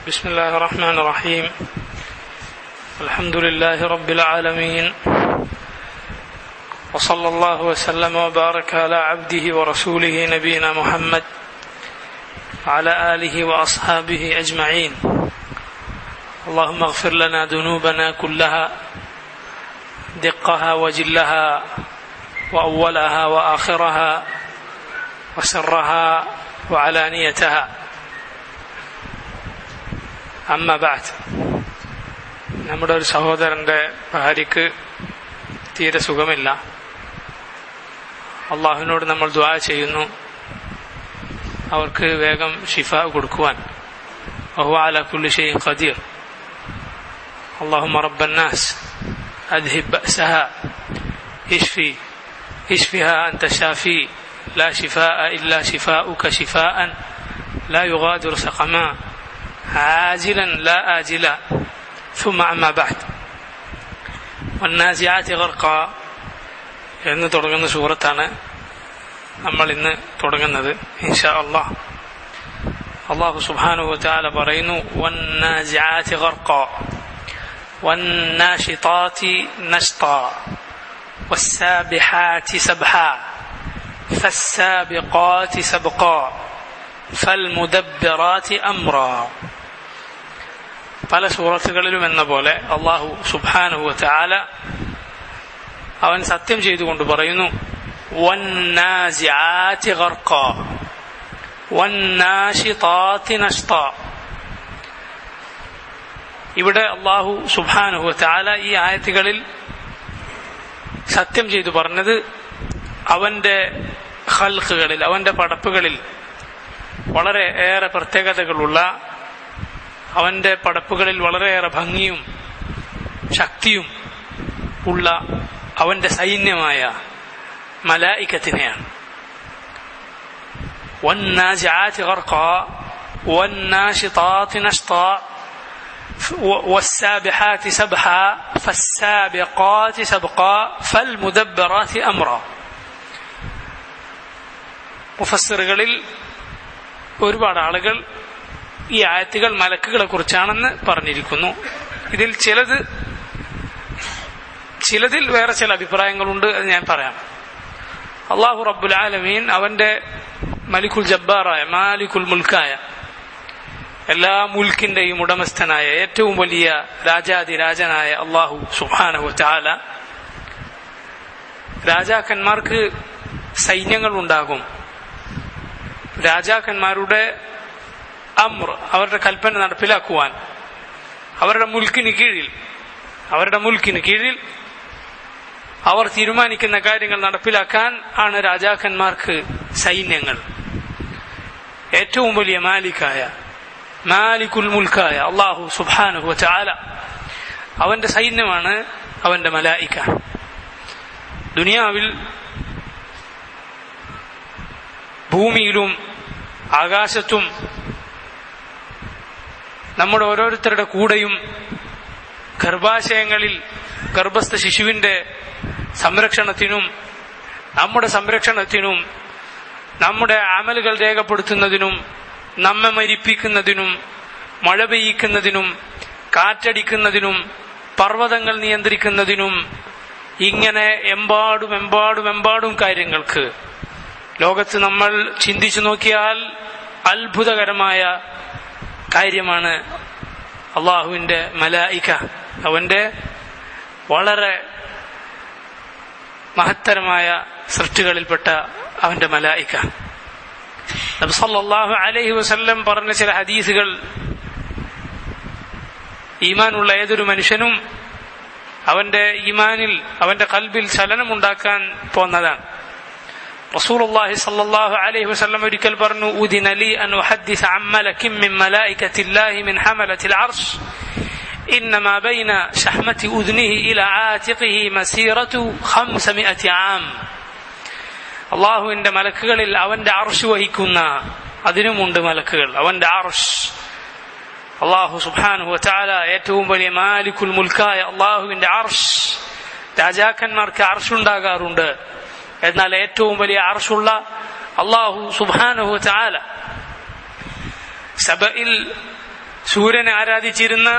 بسم الله الرحمن الرحيم. الحمد لله رب العالمين، وصلى الله وسلم وبارك على عبده ورسوله نبينا محمد وعلى آله وأصحابه أجمعين. اللهم اغفر لنا ذنوبنا كلها دقها وجلها وأولها وآخرها وسرها وعلانيتها. അമ്മ ബഅദ്. നമ്മുടെ ഒരു സഹോദരന്റെ ഭാര്യയ്ക്ക് തീരെ സുഖമില്ല. അള്ളാഹുവിനോട് നമ്മൾ ദുആ ചെയ്യുന്നു അവർക്ക് വേഗം ശിഫ കൊടുക്കുവാൻ. വഹുവ അലാ കുല്ലി ഷൈഇൻ ഖദീർ. اللهم رب الناس أذهب بأسها اشفها أنت شافي لا شفاء إلا شفاؤك شفاء لا يغادر سقما عاجلا لا آجلا. ثم أما بعد. والنازعات غرقا എന്ന് തുടങ്ങുന്ന സൂറത്താണ് നമ്മൾ ഇന്ന് തുടങ്ങുന്നത് ഇൻഷാ അല്ലാഹ്. അല്ലാഹു സുബ്ഹാനഹു വതആല പറയുന്നു വന്നാസിആതി ഗർഖാ വന്നാശിതാതി നശ്താ വസ്സാബിഹാതി സബ്ഹാ ഫസ്സാബിഖാതി സബ്ഖാ ഫൽമുദബ്ബിറാതി അംറാ. പല സൂറത്തുകളിലും എന്ന പോലെ അല്ലാഹു സുബ്ഹാനഹു വതആല അവൻ സത്യം ചെയ്തുകൊണ്ട് പറയുന്നു വന്നാസിആതി ഗർഖാ വന്നാശിതാതി നശ്താ. ഇവിടെ അല്ലാഹു സുബ്ഹാനഹു വതആല ഈ ആയത്തുകളിൽ സത്യം ചെയ്തു പറഞ്ഞത് അവന്റെ ഖൽഖുകളിൽ, അവന്റെ പടപ്പുകളിൽ വളരെ ഏറെ പ്രത്യേകതകളുള്ള, അവന്റെ പടപ്പുകളിൽ വളരെയേറെ ഭംഗിയും ശക്തിയും ഉള്ള അവന്റെ സൈന്യമായ മലായികത്തിനെയാണ്. വന്നാസിആതി ഗർഖാ വന്നാശിതാതി നശ്താ വസ്സാബിഹാതി സബ്ഹാ ഫസ്സാബിഖാതി സബ്ഖാ ഫൽമുദബ്ബിറാതി അംറാ. മുഫസ്സിറുകളിൽ ഒരുപാട് ആളുകൾ ഈ ആയത്തുകൾ മലക്കുകളെ കുറിച്ചാണെന്ന് പറഞ്ഞിരിക്കുന്നു. ഇതിൽ ചിലതിൽ വേറെ ചില അഭിപ്രായങ്ങളുണ്ട്. അത് ഞാൻ പറയാം. അല്ലാഹു റബ്ബുൽ ആലമീൻ അവന്റെ മലിക്കുൽ ജബ്ബാറായ മാലിക്കുൽ മുൽക്കായ എല്ലാ മുൽക്കിന്റെയും ഉടമസ്ഥനായ ഏറ്റവും വലിയ രാജാതിരാജനായ അല്ലാഹു സുബ്ഹാനഹു വതആല രാജാക്കന്മാർക്ക് സൈന്യങ്ങൾ ഉണ്ടാകും. രാജാക്കന്മാരുടെ അമ്ർ, അവരുടെ കൽപ്പന നടപ്പിലാക്കുവാൻ അവരുടെ മുൽക്കിന് കീഴിൽ അവർ തീരുമാനിക്കുന്ന കാര്യങ്ങൾ നടപ്പിലാക്കാൻ ആണ് രാജാക്കന്മാർക്ക് സൈന്യങ്ങൾ. ഏറ്റവും വലിയ മാലിക്കുൽ മുൽക്കായ അല്ലാഹു സുബ്ഹാനഹു വതആല അവന്റെ സൈന്യമാണ് അവന്റെ മലായിക. ദുനിയാവിൽ ഭൂമിയിലും ആകാശത്തും നമ്മുടെ ഓരോരുത്തരുടെ കൂടെയും ഗർഭാശയങ്ങളിൽ ഗർഭസ്ഥ ശിശുവിന്റെ സംരക്ഷണത്തിനും നമ്മുടെ സംരക്ഷണത്തിനും നമ്മുടെ അമലുകൾ രേഖപ്പെടുത്തുന്നതിനും നമ്മെ മരിപ്പിക്കുന്നതിനും മഴ പെയ്യിക്കുന്നതിനും കാറ്റടിക്കുന്നതിനും പർവ്വതങ്ങൾ നിയന്ത്രിക്കുന്നതിനും ഇങ്ങനെ എമ്പാടും കാര്യങ്ങൾക്ക് ലോകത്ത് നമ്മൾ ചിന്തിച്ചു നോക്കിയാൽ അത്ഭുതകരമായ കാര്യമാണ് അള്ളാഹുവിന്റെ മലായിക, അവന്റെ വളരെ മഹത്തരമായ സൃഷ്ടികളിൽപ്പെട്ട അവന്റെ മലായിക. നബി സല്ലല്ലാഹു അലൈഹി വസല്ലം പറഞ്ഞ ചില ഹദീസുകൾ ഈമാനുള്ള ഏതൊരു മനുഷ്യനും അവന്റെ ഈമാനിൽ, അവന്റെ ഖൽബിൽ ചലനമുണ്ടാക്കാൻ പോന്നതാണ്. റസൂലുള്ളാഹി സ്വല്ലല്ലാഹു അലൈഹി വസല്ലം ഒരിക്കൽ പറഞ്ഞു ഉദിന ലി അൻ ഉഹദ്ദിസ അൻ മലകിൻ മിൻ മലായികത്തില്ലാഹി മിൻ ഹമലത്തിൽ അർശ് ഇന്നമാ ബൈന ശഹ്മതി ഉദ്നിഹി ഇലാ ആതിഖിഹി മസീറതു 500 ആം. അല്ലാഹുവിന്റെ മലക്കുകളിൽ അവന്റെ അർശ് വഹിക്കുന്ന, അതിനുമുണ്ട് മലക്കുകൾ, അവന്റെ അർശ്. അല്ലാഹു സുബ്ഹാനഹു വതആല ഏറ്റവും വലിയ മാലിക്കുൽ മുൽക്കായ അല്ലാഹുവിന്റെ അർശ്. രാജാക്കന്മാർക്ക് അർശ് ഉണ്ടാകാറുണ്ട്, എന്നാൽ ഏറ്റവും വലിയ അർശുള്ള അല്ലാഹു സുബ്ഹാനഹു വതആല സബയിൽ സൂര്യനെ ആരാധിച്ചിരുന്ന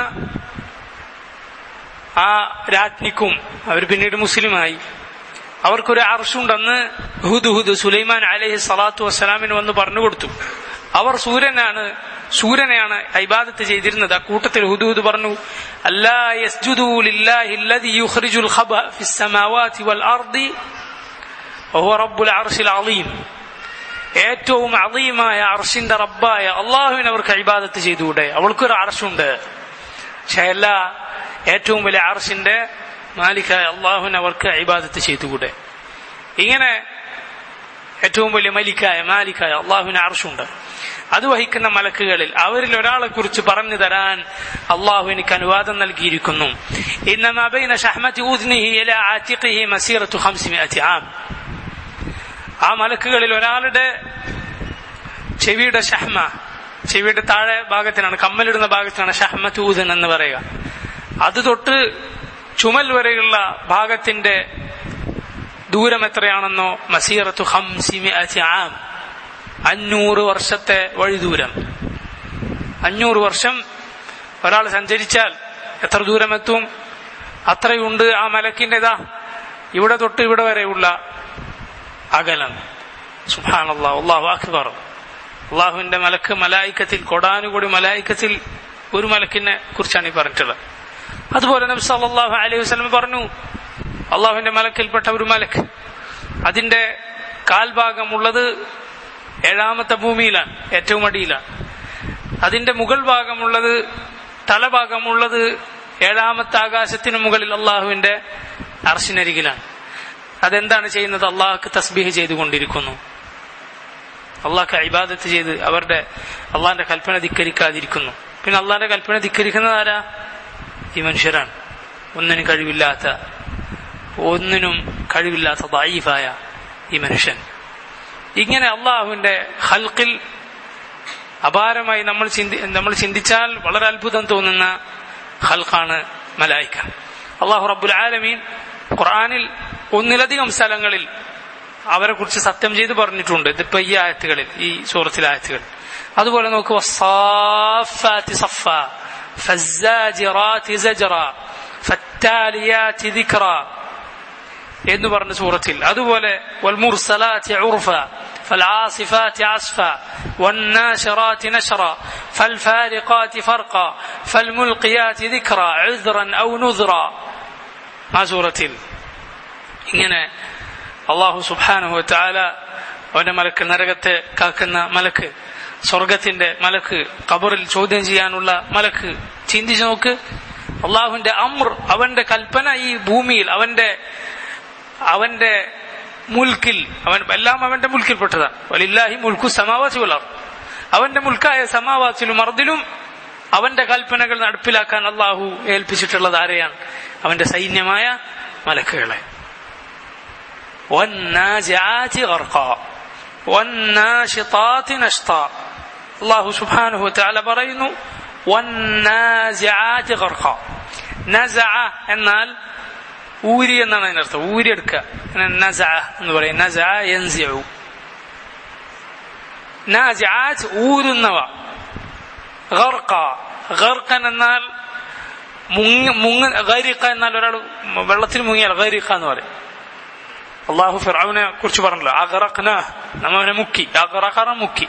ആ രാജ്ഞിക്കും, അവർ പിന്നീട് മുസ്ലിമായി, അവർക്കൊരു അർശുണ്ടെന്ന് ഹുദ് സുലൈമാൻ അലൈഹി സ്വലാത്തു വസ്സലാമിന് വന്ന് പറഞ്ഞു കൊടുത്തു. അവർ സൂര്യനെയാണ് ഇബാദത്ത് ചെയ്തിരുന്നത്. ആ കൂട്ടത്തിൽ ഹുദ് പറഞ്ഞു, അല്ലാ യസ്ജുദു ലില്ലാഹി അല്ലദീ യുഖ്രിജുൽ ഖബഅ ഫിസ് സമാവാതി വൽ അർദി വഹുവ റബ്ബുൽ അർശിൽ അളീം. ഏറ്റവും അളീമായ അർശിന്റെ റബ്ബായ അള്ളാഹുവിനെ അവർക്ക് ഇബാദത്ത് ചെയ്തുകൂടെ? അവൾക്കൊരു അർശുണ്ട്, പക്ഷെ എല്ലാ ഏറ്റവും വലിയ അർശിന്റെ മാലിക്കായ അള്ളാഹുവിനെ അവർക്ക് ഇബാദത്ത് ചെയ്തുകൂടെ? ഇങ്ങനെ ഏറ്റവും വലിയ മാലിക്കായ അള്ളാഹുവിന് അർശുണ്ട്. അത് വഹിക്കുന്ന മലക്കുകളിൽ അവരിൽ ഒരാളെ കുറിച്ച് പറഞ്ഞു തരാൻ അള്ളാഹു എനിക്ക് അനുവാദം നൽകിയിരിക്കുന്നു. ഇന്നമാ ബൈന ശഹ്മതി ഉദ്നിഹി ഇലാ ആതിഖിഹി മസീറത്തു 500 ആം. ആ മലക്കുകളിൽ ഒരാളുടെ ചെവിയുടെ ഷഹ്മ, ചെവിയുടെ താഴെ ഭാഗത്തിനാണ്, കമ്മലിടുന്ന ഭാഗത്തിനാണ് ഷഹ്മത്ത് ഊദൻ എന്ന് പറയുക. അത് തൊട്ട് ചുമൽ വരെയുള്ള ഭാഗത്തിന്റെ ദൂരം എത്രയാണെന്നോ മസീറത്തു 500 ആം, 500 വർഷത്തെ വഴിദൂരം. 500 വർഷം ഒരാൾ സഞ്ചരിച്ചാൽ എത്ര ദൂരമെത്തും? അത്രയുണ്ട് ആ മലക്കിൻ്റെതാ ഇവിടെ തൊട്ട് ഇവിടെ വരെയുള്ള അകലം. സുബ്ഹാനല്ലാഹ്, അല്ലാഹു അക്ബർ. അള്ളാഹുവിന്റെ മലായിക്കത്തിൽ കോടാനുകൂടി മലായിക്കത്തിൽ ഒരു മലക്കിനെ കുറിച്ചാണ് ഈ പറഞ്ഞിട്ടുള്ളത്. അതുപോലെ നബി സല്ലല്ലാഹു അലൈഹി വസല്ലം പറഞ്ഞു, അള്ളാഹുവിന്റെ മലക്കിൽപ്പെട്ട ഒരു മലക്ക്, അതിന്റെ കാൽഭാഗമുള്ളത് 7ാമത്തെ ഭൂമിയിലാണ്, ഏറ്റവും അടിയിലാണ്. അതിന്റെ മുകൾ ഭാഗമുള്ളത്, തലഭാഗമുള്ളത് 7ാമത്തെ ആകാശത്തിന് മുകളിൽ അള്ളാഹുവിന്റെ അർശിനരികിലാണ്. അതെന്താണ് ചെയ്യുന്നത്? അള്ളാഹ്ക്ക് തസ്ബീഹ് ചെയ്തുകൊണ്ടിരിക്കുന്നു. അള്ളാഹ്ക്ക് ഇബാദത്ത് ചെയ്ത് അള്ളാഹിന്റെ കൽപ്പന ധിക്കരിക്കാതിരിക്കുന്നു. പിന്നെ അള്ളാഹിന്റെ കൽപ്പന ധിക്കരിക്കുന്നത് ആരാ? ഈ മനുഷ്യരാണ്. ഒന്നിനും കഴിവില്ലാത്ത ദഈഫായ ഈ മനുഷ്യൻ. ഇങ്ങനെ അള്ളാഹുവിന്റെ ഖൽഖിൽ അപാരമായി നമ്മൾ ചിന്തിച്ചാൽ വളരെ അത്ഭുതം തോന്നുന്ന ഖൽഖാണ് മലായിക. അള്ളാഹു റബ്ബുൽ ആലമീൻ ഖുർആനിൽ ഒന്നിലധികം സ്ഥലങ്ങളിൽ അവരെ കുറിച്ച് സത്യം ചെയ്ത് പറഞ്ഞിട്ടുണ്ട്. ഇതിപ്പോ ഈ ആയത്തുകളിൽ, ഈ സൂറത്തിലെ ആയത്തുകൾ. അതുപോലെ നോക്കുക, വസ്സാഫാത്തി സഫാ ഫസ്സാജിറാത്തി സജ്റാ ഫത്താലിയാത്തി ദിക്റാ എന്ന് പറഞ്ഞ സൂറത്തിൽ. അതുപോലെ വൽമുർസലാത്തി ഉർഫ ഫൽആസിഫാത്തി അസ്ഫാ വന്നാശിറാത്തി നശ്റാ ഫൽഫാരിഖാത്തി ഫർഖാ ഫൽമുൽഖിയാത്തി ദിക്റാ ഉദ്റൻ ഔ നുദ്റാ. ആ സൂറത്തിൽ ഇങ്ങനെ അല്ലാഹു സുബ്ഹാനഹു വ തആല അവന്റെ മലക്ക്, നരകത്തെ കാക്കുന്ന മലക്ക്, സ്വർഗത്തിന്റെ മലക്ക്, ഖബറിൽ ചോദ്യം ചെയ്യാനുള്ള മലക്ക്. ചിന്തിച്ചു നോക്ക്, അള്ളാഹുവിന്റെ അമ്ർ, അവന്റെ കൽപ്പന ഈ ഭൂമിയിൽ, അവന്റെ മുൽക്കിൽ, എല്ലാം അവന്റെ മുൽക്കിൽപ്പെട്ടതാണ്. വലില്ലാഹി മുൽക്കു സമാവാതി വൽ അർദ്. അവന്റെ മുൽക്കായ സമാവാത്തിലും അർദിലും അവന്റെ കൽപ്പനകൾ നടപ്പിലാക്കാൻ അള്ളാഹു ഏൽപ്പിച്ചിട്ടുള്ളത് ആരെയാണ്? അവന്റെ സൈന്യമായ മലക്കുകളെ. വന്നാസിആതി ഗർഖാ വന്നാശിതാതി നശ്താ. അല്ലാഹു സുബ്ഹാനഹു വ തആല പറയുന്നു, വന്നാസിആതി ഗർഖാ. നസഅ എന്നാൽ ഊരി എന്നാണ് അതിനർത്ഥം, ഊരിയെടുക്കുക. നസഅ എന്ന് പറയും, നസഅ യൻസിഉ. നാസിആത് ഊരുന്നവ. ഗർഖൻ എന്നാൽ ഗരിഖ എന്നാൽ ഒരാൾ വെള്ളത്തിൽ മുങ്ങിയാൽ ഗരിഖ എന്ന് പറയും. അള്ളാഹു ഫിർഔനെ കുറിച്ച് പറഞ്ഞല്ലോ, അഗ്റഖ്നാ, നമ്മവനെ മുക്കി. അഗ്റഖന മുക്കി.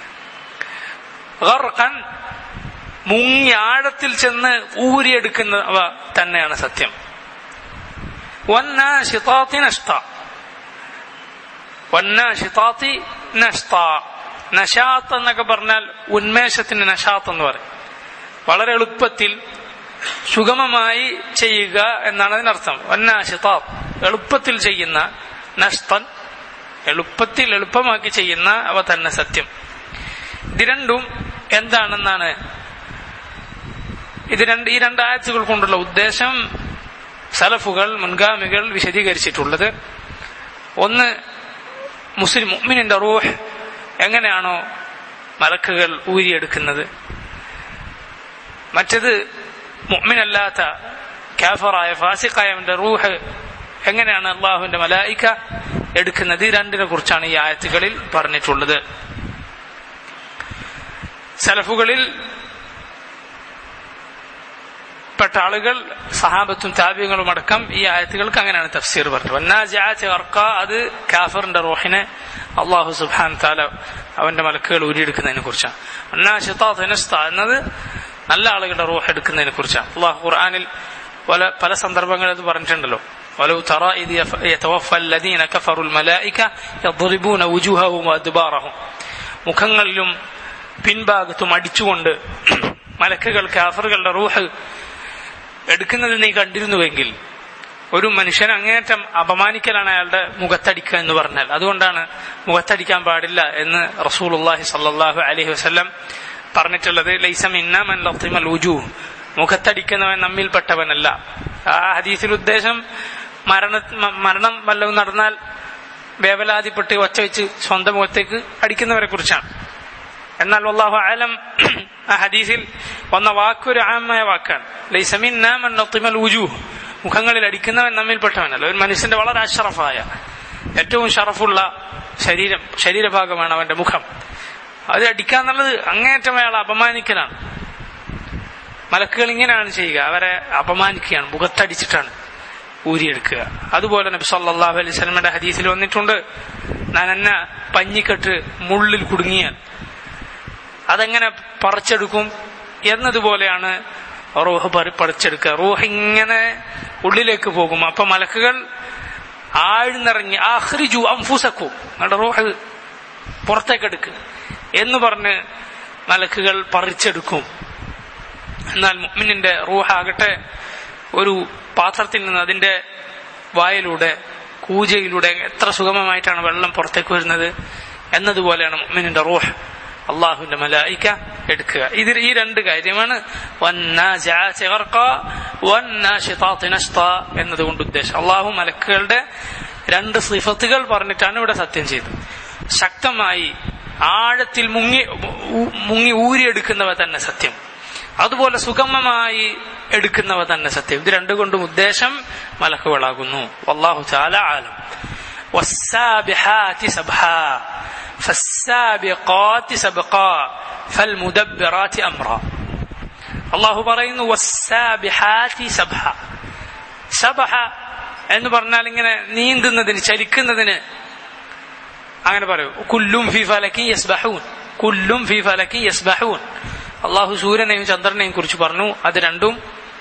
ഗർഖൻ മുങ്ങി ആഴത്തിൽ ചെന്ന് ഊരിയെടുക്കുന്നവ തന്നെയാണ് സത്യം. വന്നാശിതാതി നശ്താ. വന്നാശിതാതി നശ്താ. നശാത്ത് എന്നൊക്കെ പറഞ്ഞാൽ ഉന്മേഷത്തിന് നശാത്ത് എന്ന് പറയും. വളരെ എളുപ്പത്തിൽ സുഗമമായി ചെയ്യുക എന്നാണ് അതിനർത്ഥം. വന്നാശിതാത്ത് എളുപ്പത്തിൽ ചെയ്യുന്ന, നഷ്തൻ എളുപ്പമാക്കി ചെയ്യുന്ന അവ തന്നെ സത്യം. ഇത് രണ്ടും എന്താണെന്നാണ് ഈ രണ്ട് ആയത്തുകൾ കൊണ്ടുള്ള ഉദ്ദേശം സലഫുകൾ, മുൻഗാമികൾ വിശദീകരിച്ചിട്ടുള്ളത്. ഒന്ന്, മുഅ്മിനിന്റെ റൂഹ് എങ്ങനെയാണോ മലക്കുകൾ ഊരിയെടുക്കുന്നത്. മറ്റത് മുഅ്മിനല്ലാത്ത കാഫറായ ഫാസിഖായവന്റെ റൂഹ് എങ്ങനെയാണ് അള്ളാഹുവിന്റെ മലായിക എടുക്കുന്നത്. ഈ രണ്ടിനെ കുറിച്ചാണ് ഈ ആയത്തുകളിൽ പറഞ്ഞിട്ടുള്ളത്. സലഫുകളിൽ പെട്ട ആളുകൾ സഹാബത്തും താബിഈങ്ങളും അടക്കം ഈ ആയത്തുകൾക്ക് അങ്ങനെയാണ് തഫ്സീർ പറഞ്ഞത്. വന്നാസിആതി ഗർഖ, അത് കാഫിറിന്റെ റൂഹിനെ അല്ലാഹു സുബ്ഹാനഹു വ തആല അവന്റെ മലക്കുകൾ ഊരിയെടുക്കുന്നതിനെ കുറിച്ചാണ്. വന്നാശിതാതി നശ്ത എന്നത് നല്ല ആളുകളുടെ റൂഹ് എടുക്കുന്നതിനെ കുറിച്ചാണ്. അല്ലാഹു ഖുർആനിൽ പല സന്ദർഭങ്ങളിൽ അത് പറഞ്ഞിട്ടുണ്ടല്ലോ. വലൗ തറാ ഇദ് യതവഫ അല്ലദീന കഫറുൽ മലായിക യദ്റിബൂന വുജൂഹഹും വഅദ്ബാറഹും, മുഖങ്ങളിലും പിൻഭാഗത്തും അടിച്ചുകൊണ്ട് മലക്കുകൾ കാഫിറുകളുടെ റൂഹ് എടുക്കുന്നത് നീ കണ്ടിരുന്നുവെങ്കിൽ. ഒരു മനുഷ്യൻ അങ്ങേറ്റം അപമാനിക്കലാണ് അയാളുടെ മുഖത്തടിക്കുക എന്ന് പറഞ്ഞാൽ. അതുകൊണ്ടാണ് മുഖത്തടിക്കാൻ പാടില്ല എന്ന് റസൂലുള്ളാഹി സ്വല്ലല്ലാഹു അലൈഹി വസല്ലം പറഞ്ഞിട്ടുള്ളത്. ലൈസ മിന്നാ മൻ ലത്തിമൽ വുജൂഹ്, മുഖത്തടിക്കുന്നവൻ നമ്മിൽപ്പെട്ടവനല്ല. ആ ഹദീസിൽ ഉദ്ദേശം മരണം വല്ലതും നടന്നാൽ വേവലാതിപ്പെട്ട് ഒച്ച വെച്ച് സ്വന്തം മുഖത്തേക്ക് അടിക്കുന്നവരെ കുറിച്ചാണ്. എന്നാൽ വല്ലാഹു അലം ആ ഹദീസിൽ വന്ന വാക്കൊരു ആമായ വാക്കാണ്. ലൈസ മിന്നാ മൻ ലത്തിമൽ വുജൂഹ്, മുഖങ്ങളിൽ അടിക്കുന്നവൻ നമ്മിൽപ്പെട്ടവനല്ല. ഒരു മനുഷ്യന്റെ വളരെ അഷറഫായ ഏറ്റവും ഷറഫുള്ള ശരീരഭാഗമാണ് അവന്റെ മുഖം. അത് അടിക്കാന്നുള്ളത് അങ്ങേറ്റം അയാളെ അപമാനിക്കലാണ്. മലക്കുകൾ ഇങ്ങനെയാണ് ചെയ്യുക, അവരെ അപമാനിക്കുകയാണ്, മുഖത്തടിച്ചിട്ടാണ് ഊരിയെടുക്കുക. അതുപോലെ നബി സല്ലല്ലാഹു അലൈഹി വസല്ലമയുടെ ഹദീസിൽ വന്നിട്ടുണ്ട്, നനഞ്ഞ പഞ്ഞിക്കെട്ട് മുള്ളിൽ കുടുങ്ങിയാൽ അതെങ്ങനെ പറിച്ചെടുക്കും എന്നതുപോലെയാണ് റൂഹ് പറിച്ചെടുക്കുക. റൂഹ് ഇങ്ങനെ ഉള്ളിലേക്ക് പോകും. അപ്പൊ മലക്കുകൾ ആഴ്ന്നിറങ്ങി ആഖ്രിജു അൻഫുസക്കും, നിങ്ങളുടെ റൂഹ് പുറത്തേക്കെടുക്കുക എന്ന് പറഞ്ഞ് മലക്കുകൾ പറിച്ചെടുക്കും. എന്നാൽ മുഅ്മിനിന്റെ റൂഹാകട്ടെ ഒരു പാത്രത്തിൽ നിന്ന് അതിന്റെ വായിലൂടെ കൂജയിലൂടെ എത്ര സുഗമമായിട്ടാണ് വെള്ളം പുറത്തേക്ക് വരുന്നത് എന്നതുപോലെയാണ് മുഅ്മിനിന്റെ റൂഹ് അള്ളാഹുവിന്റെ മലായിക എടുക്കുക. ഇതിൽ ഈ രണ്ട് കാര്യമാണ് വന്നാസിആതി ഗർഖ വന്നാശിതാതി നശ്ത എന്നതുകൊണ്ട് ഉദ്ദേശം. അള്ളാഹു മലക്കുകളുടെ രണ്ട് സിഫത്തുകൾ പറഞ്ഞിട്ടാണ് ഇവിടെ സത്യം ചെയ്തത്. ശക്തമായി ആഴത്തിൽ മുങ്ങി ഊരിയെടുക്കുന്നവ തന്നെ സത്യം, അതുപോലെ സുഗമമായി എടുക്കുന്നവ തന്നെ സത്യം. ഇത് രണ്ടുകൊണ്ടും ഉദ്ദേശം മലക്കുകളാകുന്നു. വല്ലാഹു തആല ആലം. വസ്സാബിഹാതി സബ്ഹാ ഫസ്സാബിഖാതി സബ്ഖാ ഫൽമുദബ്ബിറാതി അംറാ. അല്ലാഹു പറയുന്നു വസ്സാബിഹാതി സബ്ഹ. സബ്ഹ എന്ന് പറഞ്ഞാൽ ഇങ്ങനെ നീന്തുന്നതിന്, ചലിക്കുന്നതിന് അങ്ങനെ പറയൂ. കുല്ലും ഫീ ഫലകിൻ യസ്ബഹൂൻ, കുല്ലും ഫീ ഫലകിൻ യസ്ബഹൂൻ. അള്ളാഹു സൂര്യനെയും ചന്ദ്രനെയും കുറിച്ച് പറഞ്ഞു. അത് രണ്ടും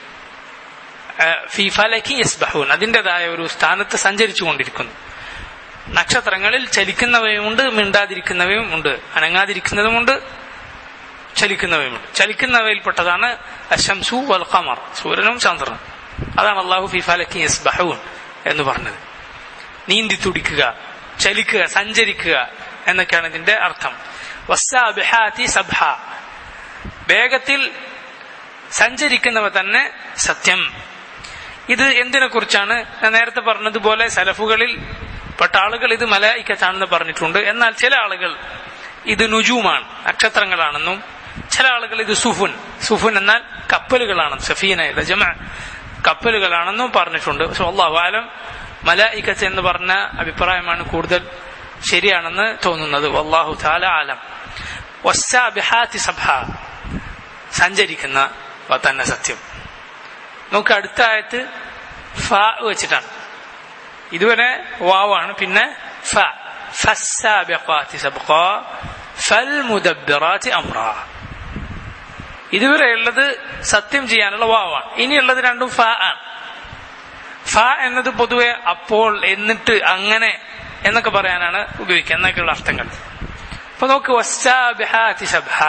ഫീ ഫലകിൻ യസ്ബഹൂൻ, അതിൻ്റെതായ ഒരു സ്ഥാനത്ത് സഞ്ചരിച്ചു കൊണ്ടിരിക്കുന്നു. നക്ഷത്രങ്ങളിൽ ചലിക്കുന്നവയുമുണ്ട്, മിണ്ടാതിരിക്കുന്നവയും ഉണ്ട്, അനങ്ങാതിരിക്കുന്നതുമുണ്ട്, ചലിക്കുന്നവയുമുണ്ട്. ചലിക്കുന്നവയിൽപ്പെട്ടതാണ് അശംസു വൽ ഖമർ, സൂര്യനും ചന്ദ്രനും. അതാണ് അള്ളാഹു ഫീ ഫലകിൻ യസ്ബഹൂൻ എന്ന് പറഞ്ഞത്. നീന്തി തുടിക്കുക, ചലിക്കുക, സഞ്ചരിക്കുക എന്നൊക്കെയാണ് ഇതിന്റെ അർത്ഥം. വസ്സാബിഹാതി സബ്ഹ, വേഗത്തിൽ സഞ്ചരിക്കുന്നവ തന്നെ സത്യം. ഇത് എന്തിനെ കുറിച്ചാണ്? ഞാൻ നേരത്തെ പറഞ്ഞതുപോലെ സലഫുകളിൽ പെട്ട ആളുകൾ ഇത് മലായിക്കത്താണെന്ന് പറഞ്ഞിട്ടുണ്ട്. എന്നാൽ ചില ആളുകൾ ഇത് നുജൂമാണ്, നക്ഷത്രങ്ങളാണെന്നും, ചില ആളുകൾ ഇത് സുഫുൻ, സുഫുൻ എന്നാൽ കപ്പലുകളാണെന്നും, സഫീനയുടെ ജമഅ കപ്പലുകളാണെന്നും പറഞ്ഞിട്ടുണ്ട്. പക്ഷെ അല്ലാഹു ആലം മലായിക്കത്ത് എന്ന് പറഞ്ഞ അഭിപ്രായമാണ് കൂടുതൽ ശരിയാണെന്ന് തോന്നുന്നത്. വല്ലാഹു തആല ആലം. വസ്സാബിഹാതി സബ്ഹ, സഞ്ചരിക്കുന്ന തന്നെ സത്യം. നമുക്ക് അടുത്ത ആയത്ത് ഫ വെച്ചിട്ടാണ്. ഇതുവരെ വാവാണ്, പിന്നെ ഫ. ഫസ്സാബിഖാതി സബ്ഖാ ഫൽമുദബ്ബിറാതി അംറാ. ഇതുവരെയുള്ളത് സത്യം ചെയ്യാനുള്ള വാവാണ്. ഇനിയുള്ളത് രണ്ടും ഫ ആണ്. ഫ എന്നത് പൊതുവെ അപ്പോൾ, എന്നിട്ട്, അങ്ങനെ എന്നൊക്കെ പറയാനാണ് ഉപയോഗിക്കുക, എന്നൊക്കെയുള്ള അർത്ഥങ്ങൾ. അപ്പൊ നോക്ക്, വസ്സാബിഹാതി സബ്ഹ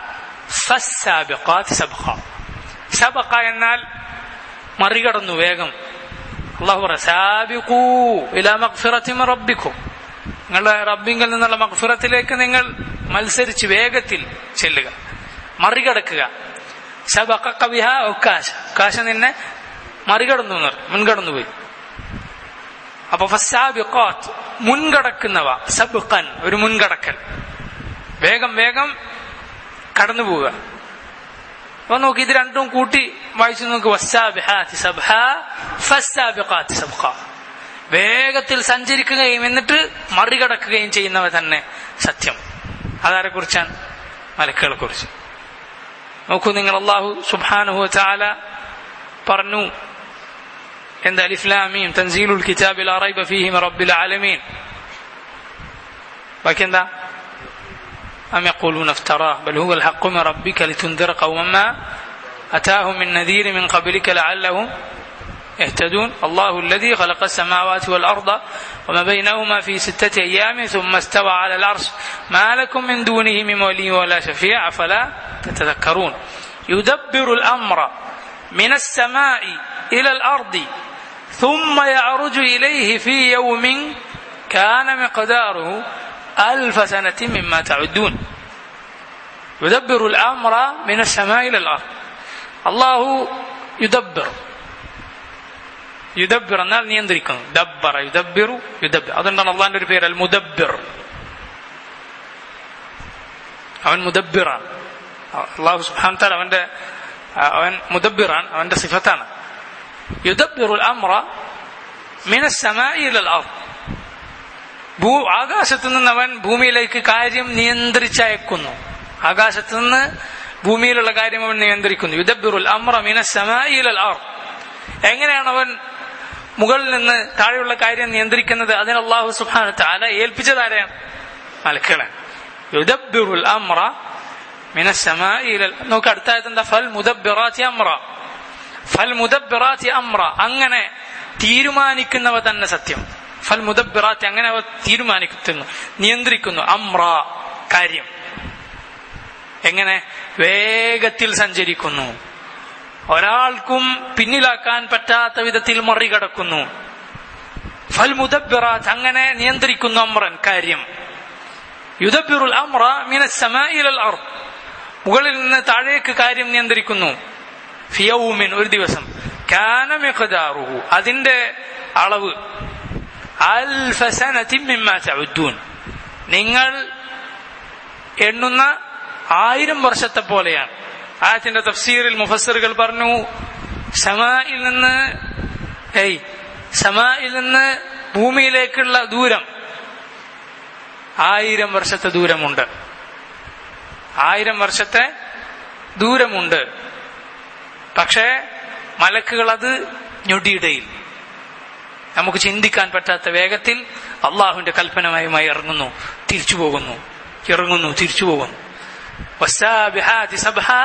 ഫസ്സാബിഖാതി സബ്ഖാ. സബഖ എന്നാൽ മറികടന്നു, വേഗം. അല്ലാഹു പറ സാബിഖൂ ഇലാ മഗ്ഫിറതി മിൻ റബ്ബിക്കും, നിങ്ങളുടെ റബ്ബിങ്കിൽ നിന്നുള്ള മഗ്ഫിറത്തിലേക്ക് നിങ്ങൾ മത്സരിച്ച് വേഗത്തിൽ ചെല്ലുക, മറികടക്കുക. സബഖക ബിഹാ ഉക്കാശ, ഉക്കാശ നിന്നെ മറികടന്നു, മുൻകടന്നുപോയി. അപ്പൊ ഫസ്സാബിഖാത്ത് മുൻകടക്കുന്നവ, സബ്ഖൻ ഒരു മുൻകടക്കൽ, വേഗം വേഗം കടന്നു പോവുക. അപ്പൊ നോക്കി, ഇത് രണ്ടും കൂട്ടി വായിച്ചു നോക്ക്. വസ്സാബിഹാതി സബ്ഹ ഫസ്സാബിഖാതി സബ്ഖാ, വേഗത്തിൽ സഞ്ചരിക്കുകയും എന്നിട്ട് മറികടക്കുകയും ചെയ്യുന്നവ തന്നെ സത്യം. അതാരെ കുറിച്ചാണ്? മലക്കുകളെ കുറിച്ച്. നോക്കൂ നിങ്ങൾ, അല്ലാഹു സുബ്ഹാനഹു വ തആല പറഞ്ഞു എന്താ അലിഫ് ലാം മീം തൻസീലുൽ കിതാബി ലാ റൈബ ഫീഹി മിർ റബ്ബിൽ ആലമീൻ. ബാക്കി എന്താ? അം യഖൂലൂന ഇഫ്തറാ ബൽ ഹുവൽ ഹഖ്ഖു മിർ റബ്ബിക ലിതുൻദിറ ഖൗമൻ മാ അതാഹും മിൻ നദീരിൻ മിൻ ഖബ്ലിക ലഅല്ലഹും يهتدون الله الذي خلق السماوات والأرض وما بينهما في 6 أيام ثم استوى على العرش ما لكم من دونه من ولي ولا شفيع أفلا تتذكرون يدبر الأمر من السماء إلى الأرض ثم يعرج إليه في يوم كان مقداره 1000 سنة مما تعدون يدبر الأمر من السماء إلى الأرض الله يدبر യുദബ്ബിർ എന്നാൽ നിയന്ത്രിക്കുന്നു. ദബ്ബറ യുദബ്ബിറു യുദബ്ബിർ. അതുകൊണ്ടാണ് അള്ളാഹിന്റെ ഒരു പേര് അൽ മുദബ്ബിർ. അവൻ മുദബ്ബിറാണ്. അള്ളാഹു സുബ്ഹാനഹു വതആല അവൻ മുദബ്ബിറാണ്, അവന്റെ സിഫത്താണ്. യുദബ്ബിറുൽ അംറ മിനസ് സമാഇ ഇലൽ അർദ്. ആകാശത്തു നിന്ന് അവൻ ഭൂമിയിലേക്ക് കാര്യം നിയന്ത്രിച്ചയക്കുന്നു. ആകാശത്തു നിന്ന് ഭൂമിയിലുള്ള കാര്യം അവൻ നിയന്ത്രിക്കുന്നു. യുദബ്ബിറുൽ അംറ മിനസ് സമാഇ ഇലൽ അർദ്. എങ്ങനെയാണ് അവൻ മുകളിൽ നിന്ന് താഴെയുള്ള കാര്യം നിയന്ത്രിക്കുന്നത്? അതിന് അല്ലാഹു സുബ്ഹാനഹു വതആല ഏൽപ്പിച്ചതാരെയാണ്? മലക്കുകളെ. യുദബ്ബിറുൽ അംറ മിനസ് സമാഇ ഇലൽ. നോക്ക് അടുത്ത ആയത്ത് എന്താ? ഫൽ മുദബ്ബിറാത്തി അംറ. ഫൽ മുദബ്ബിറാത്തി അംറ. അങ്ങനെ തീരുമാനിക്കുന്നവ തന്നെ സത്യം. ഫൽ മുദബ്ബിറാത്തി അങ്ങനെ അവ തീരുമാനിക്കുന്നു, നിയന്ത്രിക്കുന്നു. അംറ കാര്യം എങ്ങനെ? വേഗത്തിൽ സഞ്ചരിക്കുന്നു, ഒരാൾക്കും പിന്നിലാക്കാൻ പറ്റാത്ത വിധത്തിൽ മറികടക്കുന്നു. ഫൽ മുദബ്ബിറാത്ത് അങ്ങനെ നിയന്ത്രിക്കുന്നു അംറൻ കാര്യം. യുദബ്ബിറുൽ അംറ മിനസ് സമാഇ ഇലൽ അർദ് മുകളിൽ നിന്ന് താഴേക്ക് കാര്യം നിയന്ത്രിക്കുന്നു. ഫി യൗമിൻ ഒരു ദിവസം. കാന മിഖ്ദാറുഹു അതിന്റെ അളവ് 1000 സനതിൻ മിമ്മാ തഉദ്ദൂൻ നിങ്ങൾ എണ്ണുന്ന 1000 വർഷത്തെ പോലെയാണ്. ആയത്തിന്റെ തഫ്സീറിൽ മുഫസ്സിറുകൾ പറഞ്ഞു സമാഇൽ നിന്ന് ഭൂമിയിലേക്കുള്ള ദൂരം 1000 വർഷത്തെ ദൂരമുണ്ട്. 1000 വർഷത്തെ ദൂരമുണ്ട്. പക്ഷേ മലക്കുകൾ അത് ഞൊടിയിടയിൽ നമുക്ക് ചിന്തിക്കാൻ പറ്റാത്ത വേഗത്തിൽ അള്ളാഹുവിന്റെ കൽപ്പനയുമായി ഇറങ്ങുന്നു, തിരിച്ചു പോകുന്നു, ഇറങ്ങുന്നു, തിരിച്ചു പോകുന്നു. والسابحات سبحا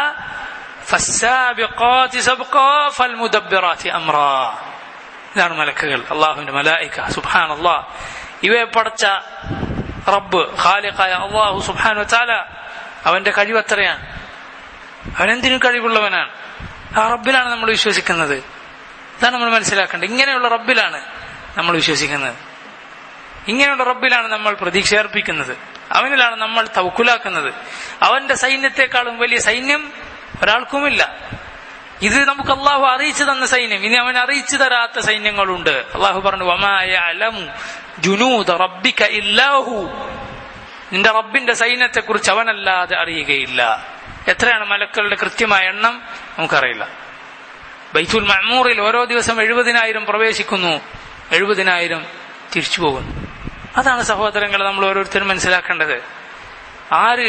فالسابقات سبقا فالمدبرات أمرا. ഇതാണ് മലക്കുകൾ, അള്ളാഹുവിന്റെ മലായിക. സുബ്ഹാനല്ലാഹ്. ഇവയെ പടച്ച റബ്ബ് ഖാലിഖായ അള്ളാഹു സുബ്ഹാനഹു വതആല അവന്റെ കഴിവത്രയാണ്. അവനെന്തിനും കഴിവുള്ളവനാണ്. ആ റബ്ബിലാണ് നമ്മൾ വിശ്വസിക്കുന്നത്. ഇതാണ് നമ്മൾ മനസ്സിലാക്കേണ്ടത്. ഇങ്ങനെയുള്ള റബ്ബിലാണ് നമ്മൾ വിശ്വസിക്കുന്നത്. ഇങ്ങനെയുള്ള റബ്ബിലാണ് നമ്മൾ പ്രതീക്ഷ അർപ്പിക്കുന്നത്. അവനിലാണ് നമ്മൾ തവക്കുലാക്കുന്നത്. അവന്റെ സൈന്യത്തെക്കാളും വലിയ സൈന്യം ഒരാൾക്കുമില്ല. ഇത് നമുക്ക് അള്ളാഹു അറിയിച്ചു തന്ന സൈന്യം. ഇനി അവൻ അറിയിച്ചു തരാത്ത സൈന്യങ്ങളുണ്ട്. അള്ളാഹു പറഞ്ഞു വമാ യഅലമു ജുനൂദ റബ്ബിക ഇല്ലാഹു. നിന്റെ റബ്ബിന്റെ സൈന്യത്തെ കുറിച്ച് അവനല്ലാതെ അറിയുകയില്ല. എത്രയാണ് മലക്കളുടെ കൃത്യമായ എണ്ണം നമുക്കറിയില്ല. ബൈത്തുൽ മഅ്മൂറിൽ ഓരോ ദിവസം 70,000 പ്രവേശിക്കുന്നു, 70,000 തിരിച്ചു പോകുന്നു. അതാണ് സഹോദരങ്ങളെ നമ്മൾ ഓരോരുത്തരും മനസ്സിലാക്കേണ്ടത്. ആര്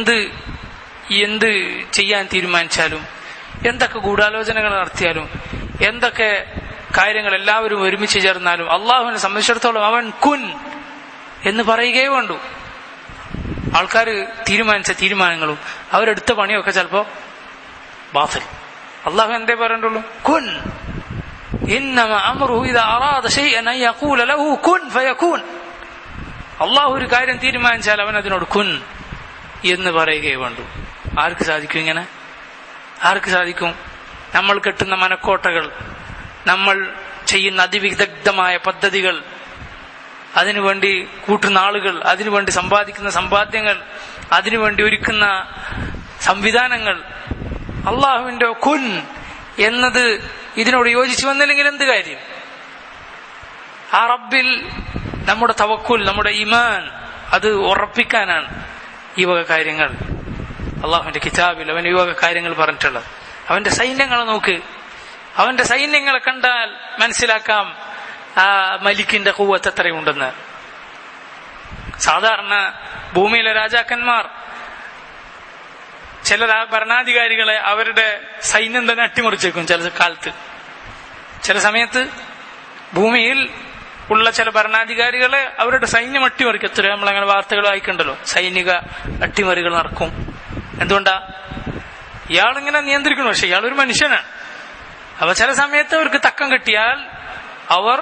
എന്ത് ചെയ്യാൻ തീരുമാനിച്ചാലും, എന്തൊക്കെ ഗൂഢാലോചനകൾ നടത്തിയാലും, എന്തൊക്കെ കാര്യങ്ങൾ എല്ലാവരും ഒരുമിച്ച് ചേർന്നാലും അള്ളാഹുവിനെ സംബന്ധിച്ചിടത്തോളം അവൻ കുൻ എന്ന് പറയുകയേ വേണ്ടൂ. ആൾക്കാർ തീരുമാനിച്ച തീരുമാനങ്ങളും അവരെടുത്ത പണിയൊക്കെ ചിലപ്പോ ബാത്തിൽ. അള്ളാഹു എന്തേ പറയണ്ടുള്ളൂ? കുൻ. ഇന്നമാ അംറുഹു ഇദാ അറാദ ശൈഅൻ അൻ യഖൂല ലഹു കുൻ ഫയകൂൻ. അള്ളാഹു ഒരു കാര്യം തീരുമാനിച്ചാൽ അവൻ അതിനോട് കുൻ എന്ന് പറയുകയേ വേണ്ടൂ. ആർക്ക് സാധിക്കും ഇങ്ങനെ? ആർക്ക് സാധിക്കും? നമ്മൾ കെട്ടുന്ന മനക്കോട്ടകൾ, നമ്മൾ ചെയ്യുന്ന അതിവിദഗ്ധമായ പദ്ധതികൾ, അതിനുവേണ്ടി കൂട്ടുന്ന ആളുകൾ, അതിനുവേണ്ടി സമ്പാദിക്കുന്ന സമ്പാദ്യങ്ങൾ, അതിനുവേണ്ടി ഒരുക്കുന്ന സംവിധാനങ്ങൾ, അള്ളാഹുവിന്റെ കുൻ എന്നത് ഇതിനോട് യോജിച്ചു വന്നില്ലെങ്കിൽ എന്ത് കാര്യം? ആ റബ്ബിൽ നമ്മുടെ തവക്കുൽ, നമ്മുടെ ഈമാൻ അത് ഉറപ്പിക്കാനാണ് ഈ വക കാര്യങ്ങൾ. അള്ളാഹുവിന്റെ കിതാബിൽ അവൻ ഈ വക കാര്യങ്ങൾ പറഞ്ഞിട്ടുള്ളത്. അവന്റെ സൈന്യങ്ങളെ നോക്ക്. അവന്റെ സൈന്യങ്ങളെ കണ്ടാൽ മനസ്സിലാക്കാം ആ മലിക്കിന്റെ ഖുവത്ത് എത്രയുണ്ടെന്ന്. സാധാരണ ഭൂമിയിലെ രാജാക്കന്മാർ, ചില ഭരണാധികാരികളെ അവരുടെ സൈന്യം തന്നെ അട്ടിമറിച്ചേക്കും ചില കാലത്ത്. ചില സമയത്ത് ഭൂമിയിൽ ഉള്ള ചില ഭരണാധികാരികളെ അവരുടെ സൈന്യം അട്ടിമറിക്കും. എത്ര നമ്മളങ്ങനെ വാർത്തകൾ വായിക്കണ്ടല്ലോ, സൈനിക അട്ടിമറികൾ നടക്കും. എന്തുകൊണ്ടാ? ഇയാളിങ്ങനെ നിയന്ത്രിക്കണം, പക്ഷെ ഇയാളൊരു മനുഷ്യനാണ്. അപ്പൊ ചില സമയത്ത് അവർക്ക് തക്കം കിട്ടിയാൽ അവർ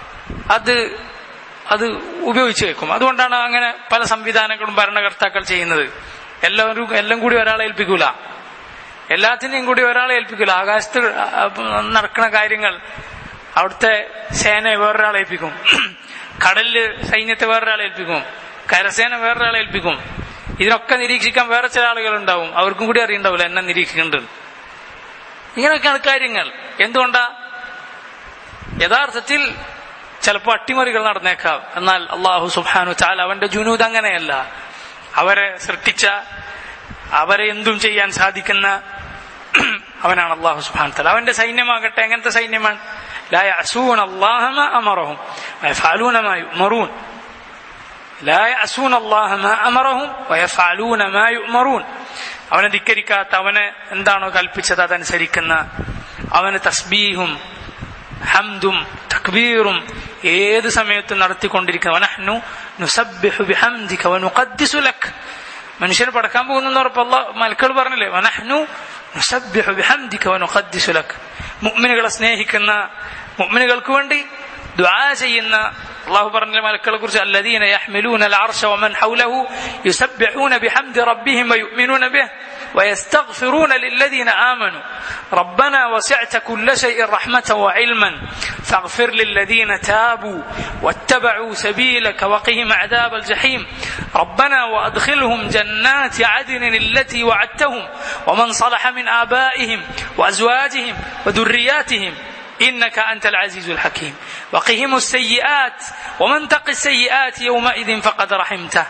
അത് ഉപയോഗിച്ചു വെക്കും. അതുകൊണ്ടാണ് അങ്ങനെ പല സംവിധാനങ്ങളും ഭരണകർത്താക്കൾ ചെയ്യുന്നത്. എല്ലാം കൂടി ഒരാളെ ഏൽപ്പിക്കൂല, എല്ലാത്തിനെയും കൂടി ഒരാളെ ഏൽപ്പിക്കൂല. ആകാശത്ത് നടക്കുന്ന കാര്യങ്ങൾ അവിടുത്തെ സേനയെ വേറൊരാളെ ഏൽപ്പിക്കും, കടലില് സൈന്യത്തെ വേറൊരാളെ ഏൽപ്പിക്കും, കരസേന വേറൊരാളെ ഏൽപ്പിക്കും. ഇതിനൊക്കെ നിരീക്ഷിക്കാൻ വേറെ ചില ആളുകൾ ഉണ്ടാവും, അവർക്കും കൂടി അറിയണ്ടാവില്ല എന്നെ നിരീക്ഷിക്കേണ്ടത്. ഇങ്ങനെയൊക്കെയാണ് കാര്യങ്ങൾ. എന്തുകൊണ്ടാ? യഥാർത്ഥത്തിൽ ചിലപ്പോൾ അട്ടിമറികൾ നടന്നേക്കാം. എന്നാൽ അള്ളാഹു സുബ്ഹാനഹു തആല അവന്റെ ജുനൂദ് അങ്ങനെയല്ല. അവരെ സൃഷ്ടിച്ച, അവരെ എന്തും ചെയ്യാൻ സാധിക്കുന്ന അവനാണ് അള്ളാഹു സുബ്ഹാനഹു തആല. അവന്റെ സൈന്യമാകട്ടെ എങ്ങനത്തെ സൈന്യമാണ്? ലാ യഅസൂന അല്ലാഹ മാ അമറഹും വയഫഅലൂന മാ യുഅ്മറൂൻ. ലാ യഅസൂന അല്ലാഹ മാ അമറഹും വയഫഅലൂന മാ യുഅ്മറൂൻ. അവനെ ധിക്കരിക്കാത്ത, അവനെ എന്താണോ കൽപ്പിച്ചത് അതനുസരിക്കുന്ന, അവന് തസ്ബീഹും ഹംദും തക്ബീറും ഏത് സമയത്തും നടത്തിക്കൊണ്ടിരിക്കുന്ന. വനഹ്നു നുസബ്ബിഹു ബിഹംദിക വനുഖദ്ദിസു ലക്. മനുഷ്യന് പടക്കാൻ പോകുന്ന ഉറപ്പല്ല. മലക്കൾ പറഞ്ഞില്ലേ, വനഹ്നു നുസബ്ബിഹു ബിഹംദിക വനുഖദ്ദിസു ലക്. മുഅ്മിനുകളെ സ്നേഹിക്കുന്ന, മുഅ്മിനുകൾക്ക് വേണ്ടി ദുആ ചെയ്യുന്ന അല്ലാഹു പറഞ്ഞ മലക്കളെ കുറിച്ച്, അല്ലദീന യഹ്മിലൂനൽ അർശ വമൻ ഹൗലഹു യുസബ്ബിഹൂന ബിഹംദി റബ്ബിഹിം വയുഅ്മിനൂന ബിഹി ويستغفرون للذين آمنوا ربنا وسعت كل شيء رحمة وعلما فاغفر للذين تابوا واتبعوا سبيلك وقهم عذاب الجحيم ربنا وأدخلهم جنات عدن التي وعدتهم ومن صلح من آبائهم وأزواجهم وذرياتهم إنك أنت العزيز الحكيم وقهم السيئات ومن تق السيئات يومئذ فقد رحمته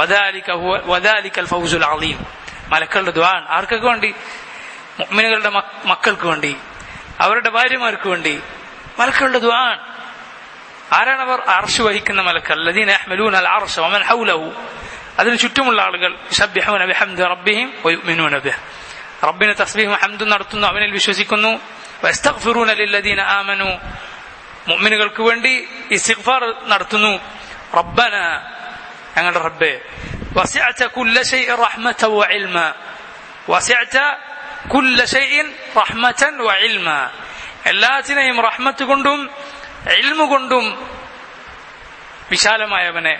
وذلك الفوز العظيم. മലക്കളുടെ ദുആ ആർക്കൊക്കെ വേണ്ടി? മുഅ്മിനുകളുടെ മക്കൾക്ക് വേണ്ടി, അവരുടെ ഭാര്യമാർക്ക് വേണ്ടി മലക്കളുടെ ദുആ. ആരാണ് അവർ? അർശ് വഹിക്കുന്ന മലക്കൾ. അല്ലദീന യഹ്മിലൂനൽ അർശ വമൻ ഹൗലഹു, അതിന് ചുറ്റുമുള്ള ആളുകൾ. യുസബ്ബിഹൂന ബിഹംദി റബ്ബിഹിം വയുഅ്മിനൂന ബിഹി, റബ്ബിനെ തസ്ബീഹും ഹംദും നടത്തുന്നു, അവനിൽ വിശ്വസിക്കുന്നു. വയസ്തഗ്ഫിറൂന ലില്ലദീന ആമനു, മുഅ്മിനുകൾക്ക് വേണ്ടി ഇസ്തിഗ്ഫാർ നടത്തുന്നു. റബ്ബന, ഞങ്ങളുടെ റബ്ബേ, വസിഅത കുല്ല ശൈഇൻ റഹ്മതൻ വഇൽമ, വസിഅത കുല്ല ശൈഇൻ റഹ്മതൻ വഇൽമ, എല്ലാത്തിനെയും റഹ്മത്ത് കൊണ്ടും ഇൽമു കൊണ്ടും വിശാലമായവനെ.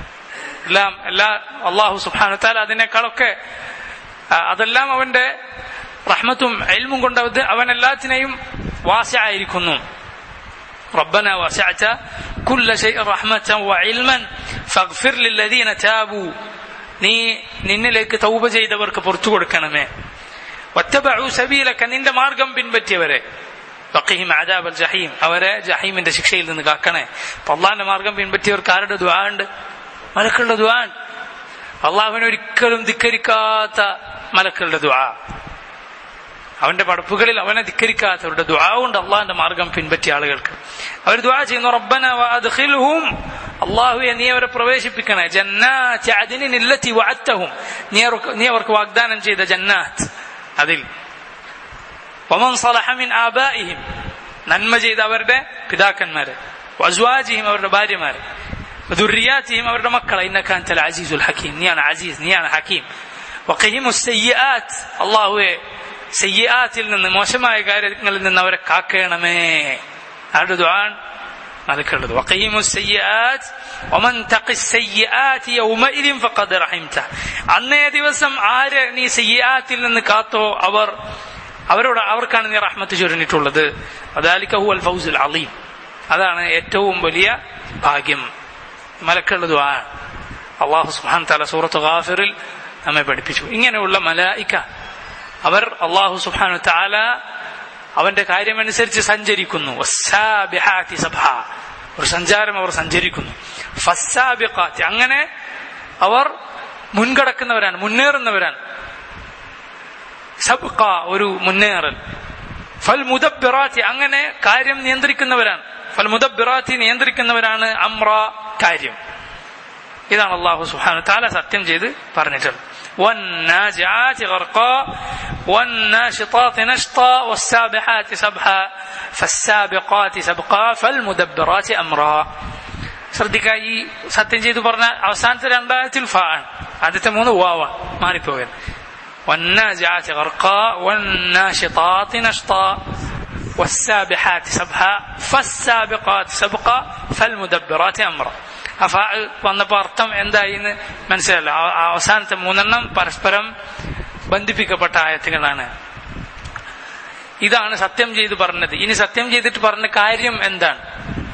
അല്ലാഹു സുബ്ഹാനഹു വ തആല അതിനേക്കാളൊക്കെ അതെല്ലാം അവന്റെ റഹ്മത്തും ഇൽമും കൊണ്ട് അവൻ എല്ലാത്തിനെയും വാസിഅയിരിക്കുന്നു. ربنا وسعت كل شيء رحمة وعلما فاغفر للذين تابوا, നീ നിന്നിലേക്ക് തൗബ ചെയ്തവർക്ക് പുറത്തു കൊടുക്കണമേ. വത്തബഉ സബീലക, നിന്റെ മാർഗം പിൻപറ്റിയവരെ. വഖിഹിം അദാബൽ ജഹീം, അവരെ ജഹീമിന്റെ ശിക്ഷയിൽ നിന്ന് കാക്കണേ. അല്ലാഹുവിന്റെ മാർഗം പിൻപറ്റിയവർക്ക് ആരുടെ ദുആ ഉണ്ട്? മലക്കളുടെ ദുആ. അല്ലാഹുവിനെ ഒരിക്കലും ധിക്കരിക്കാത്ത മലക്കളുടെ ദുആ, അവന്റെ പടപ്പുകളിൽ അവനെ ധിക്കരിക്കാത്തവരുടെ ദുആ ഉണ്ട് അള്ളാഹിന്റെ മാർഗം പറ്റിയ ആളുകൾക്ക്. അവർ ദുആ ചെയ്യുന്നു, റബ്ബന വഅദ്ഖിൽഹും, അല്ലാഹുവേ നീ അവരെ പ്രവേശിപ്പിക്കണേ, ജന്നാത്തി അദ്നിൻ അല്ലതി വഅദ്തഹും, നീ അവർക്ക് വാഗ്ദാനം ചെയ്ത ജന്നാത്ത് അതിൽ. വമൻ സലഹ മിൻ ആബാഇഹിം, നന്മ ചെയ്ത അവരുടെ പിതാക്കന്മാരെ, വഅസ്വാജിഹിം, അവരുടെ ഭാര്യമാരെ, വദുർരിയാതിഹിം, അവരുടെ മക്കളെ. ഇന്നക അൻതൽ അസീസുൽ ഹകീം, നീയാണ് അസീസ്, നീയാണ് ഹകീം. വഖിഹിമുസ് സയ്യിആത്ത്, അല്ലാഹുവേ സയ്യിആത്തിൽ നിന്ന്, മോശമായ കാര്യങ്ങളിൽ നിന്ന് അവരെ കാക്കണമേ. ആരുടെ ദുആ? മലക്കളുടെ ദുആ. വഖിഹിമുസ് സയ്യിആത്ത് വമൻ തഖിസ് സയ്യിആതി യൗമഇദിൻ ഫഖദ് റഹിംത, അന്നേ ദിവസം ആരെ നീ സയ്യിആത്തിൽ നിന്ന് കാത്തോ അവർക്കാണ് നീ റഹ്മത്ത് ചൊരിഞ്ഞിട്ടുള്ളത്. വദാലിക ഹുവൽ ഫൗസുൽ അളീം, അതാണ് ഏറ്റവും വലിയ ഭാഗ്യം. മലക്കളുടെ ദുആ അല്ലാഹു സുബ്ഹാനഹു വ തആല സൂറത്ത് ഗാഫിറിൽ നമ്മെ പഠിപ്പിച്ചു. ഇങ്ങനെയുള്ള മലായിക അവർ അല്ലാഹു സുബ്ഹാനഹു വ തആല അവന്റെ കാര്യമനുസരിച്ച് സഞ്ചരിക്കുന്നു. വസ്സാബിഹാതി സബ്ഹാ, ഒരു സഞ്ചാരം അവർ സഞ്ചരിക്കുന്നു. ഫസ്സാബിഖാതി, അങ്ങനെ അവർ മുൻകടക്കുന്നവരാണ്, മുന്നേറുന്നവരാണ്. സബ്ഖ, ഒരു മുന്നേറൽ. ഫൽ മുദബ്ബിറാത്തി, അങ്ങനെ കാര്യം നിയന്ത്രിക്കുന്നവരാണ്. ഫൽ മുദബ്ബിറാത്തി, നിയന്ത്രിക്കുന്നവരാണ്. അംറ, കാര്യം. ഇതാണ് അല്ലാഹു സുബ്ഹാനഹു വ തആല സത്യം ചെയ്ത് പറഞ്ഞിട്ടുള്ളത്. والنازعات غرقا والناشطات نشطا والسابحات سبحا فالسابقات سبقا فالمدبرات أمرا. ശ്രദ്ധിക്കുക, ഈ സത്യം ചെയ്തു പറഞ്ഞ അവസാനത്തെ രണ്ടായത്തിൽ ഫ ആണ്, ആദ്യത്തെ മൂന്ന് വാവ മാറിപ്പോകൻ. والنازعات غرقا والناشطات نشطا والسابحات سبحا فالسابقات سبقا فالمدبرات أمرا. അഫ വന്നപ്പോ അർത്ഥം എന്തായിന്ന് മനസ്സിലല്ല. അവസാനത്തെ മൂന്നെണ്ണം പരസ്പരം ബന്ധിപ്പിക്കപ്പെട്ട ആയത്തുകളാണ്. ഇതാണ് സത്യം ചെയ്ത് പറഞ്ഞത്. ഇനി സത്യം ചെയ്തിട്ട് പറഞ്ഞ കാര്യം എന്താണ്?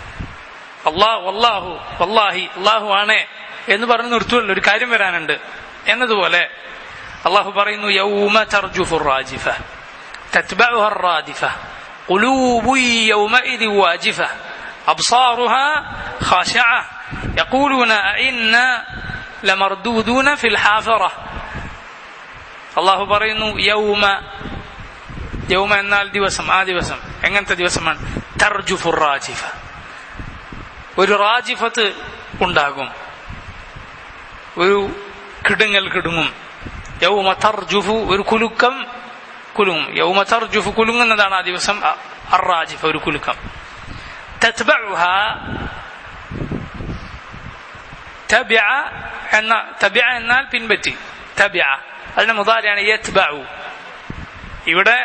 അള്ളാഹു ആണ് എന്ന് പറഞ്ഞ് നിർത്തുമല്ലോ, ഒരു കാര്യം വരാനുണ്ട് എന്നതുപോലെ അള്ളാഹു പറയുന്നു, യൗമ തർജുഫു റാജിഫ തത്ബഉഹ റാദിഫ ഖുലൂബു യൗമഇദി വാജിഫ അബ്സാറുഹ ഖാശിഅ യഖൂലൂന അഇന്നാ ലമർദൂദൂന ഫിൽ ഹാഫറ. അള്ളാഹു പറയുന്നു യൗമ, യൗമ എന്നാൽ ദിവസം. ആ ദിവസം എങ്ങനത്തെ ദിവസമാണ്? തർജുഫു റാജിഫ, ഒരു റാജിഫത്ത് ഉണ്ടാകും, ഒരു കിടുങ്ങൽ കിടുങ്ങും. യൗമ തർജുഫു, ഒരു കുലുക്കം കുലുങ്ങും. യൗമ തർജുഫു, കുലുങ്ങുന്നതാണ് ആ ദിവസം. അറാജിഫ, ഒരു കുലുക്കം. തത്ബഉഹ, തബിഅ എന്ന, തബിഅ എന്നാൽ പിൻപറ്റി. തബിഅ അതിന്റെ മുദാരിയാണ് യത്ബഉ. ഇവിടെ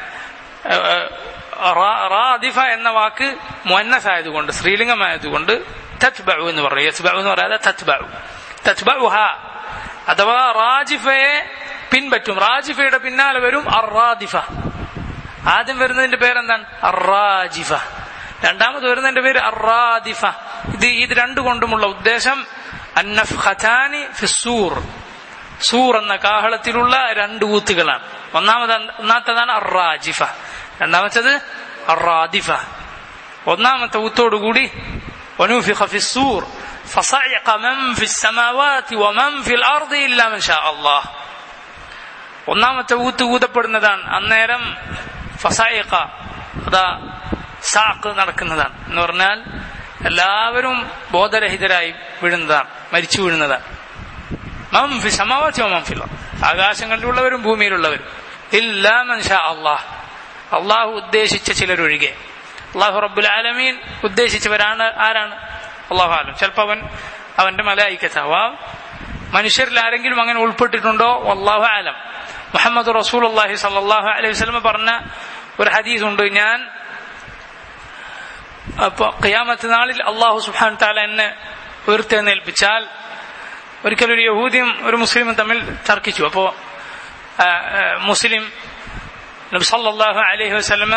റാദിഫ എന്ന വാക്ക് മുഅന്നസ് ആയതുകൊണ്ട്, സ്ത്രീലിംഗമായതുകൊണ്ട് തത്ബഉ എന്ന് പറയും. യത്ബഉ എന്ന് പറയാതെ തത്ബഉ. തത്ബഉഹ അഥവാ റാജിഫയെ പിൻപറ്റും. റാജിഫയുടെ പിന്നാലെ വരും അറാദിഫ. ആദ്യം വരുന്നതിന്റെ പേരെന്താണ്? അറാജിഫ. രണ്ടാമത് വരുന്നതിന്റെ പേര് അറാദിഫ. ഇത് രണ്ടുകൊണ്ടുമുള്ള ഉദ്ദേശം അന്നഫ്ഖതാനി ഫിസ്സൂർ, സൂർ എന്ന കാഹളത്തിലുള്ള രണ്ട് ഊത്തുകളാണ്. ഒന്നാമത്തേതാണ് അറാജിഫ, രണ്ടാമത്തേത് അറാദിഫ. ഒന്നാമത്തെ ഊത്തോടുകൂടി വനുഫിഖ ഫിസ്സൂർ ഫസഇഖ മൻ ഫിസ്സമാവാതി വമൻ ഫിൽ അർദി ഇല്ലാ മൻ ശാ അല്ലാഹ്. ഒന്നാമത്തെ ഊത്ത് ഊതപ്പെടുന്നതാണ്. അന്നേരം ഫസഇഖ, അതാ സാഖ് നടക്കുന്നതാണ്. എന്ന് പറഞ്ഞാൽ എല്ലാവരും ബോധരഹിതരായി വീഴുന്നതാണ്, മരിച്ചു വീഴുന്നതാണ്. മൻ ഫിസ് സമാവാതി വമൻ ഫിൽ അർദ്, ആകാശങ്ങളിലുള്ളവരും ഭൂമിയിലുള്ളവരും. ഇല്ലാ മൻ ശാ അല്ലാഹ്, അള്ളാഹു ഉദ്ദേശിച്ച ചിലരൊഴികെ. അള്ളാഹു റബ്ബുൽ ആലമീൻ ഉദ്ദേശിച്ചവരാണ്. ആരാണ്? അള്ളാഹു ആലം. ചിലപ്പോൾ അവന്റെ മലായികത്താവാം. മനുഷ്യരിൽ ആരെങ്കിലും അങ്ങനെ ഉൾപ്പെട്ടിട്ടുണ്ടോ? അള്ളാഹു ആലം. മുഹമ്മദ് റസൂലുള്ളാഹി സ്വല്ലല്ലാഹു അലൈഹി വസല്ലം പറഞ്ഞ ഒരു ഹദീസ് ഉണ്ട്. ഞാൻ അപ്പൊ ഖിയാമത്ത് നാളിൽ അള്ളാഹു സുബ്ഹാനഹു തആല എന്നെ ഉയർത്തെഴുന്നേൽപ്പിച്ചാൽ, ഒരിക്കലൊരു യഹൂദിയും ഒരു മുസ്ലിമും തമ്മിൽ തർക്കിച്ചു. അപ്പോ മുസ്ലിം നബി സല്ലല്ലാഹു അലൈഹി വസല്ലമ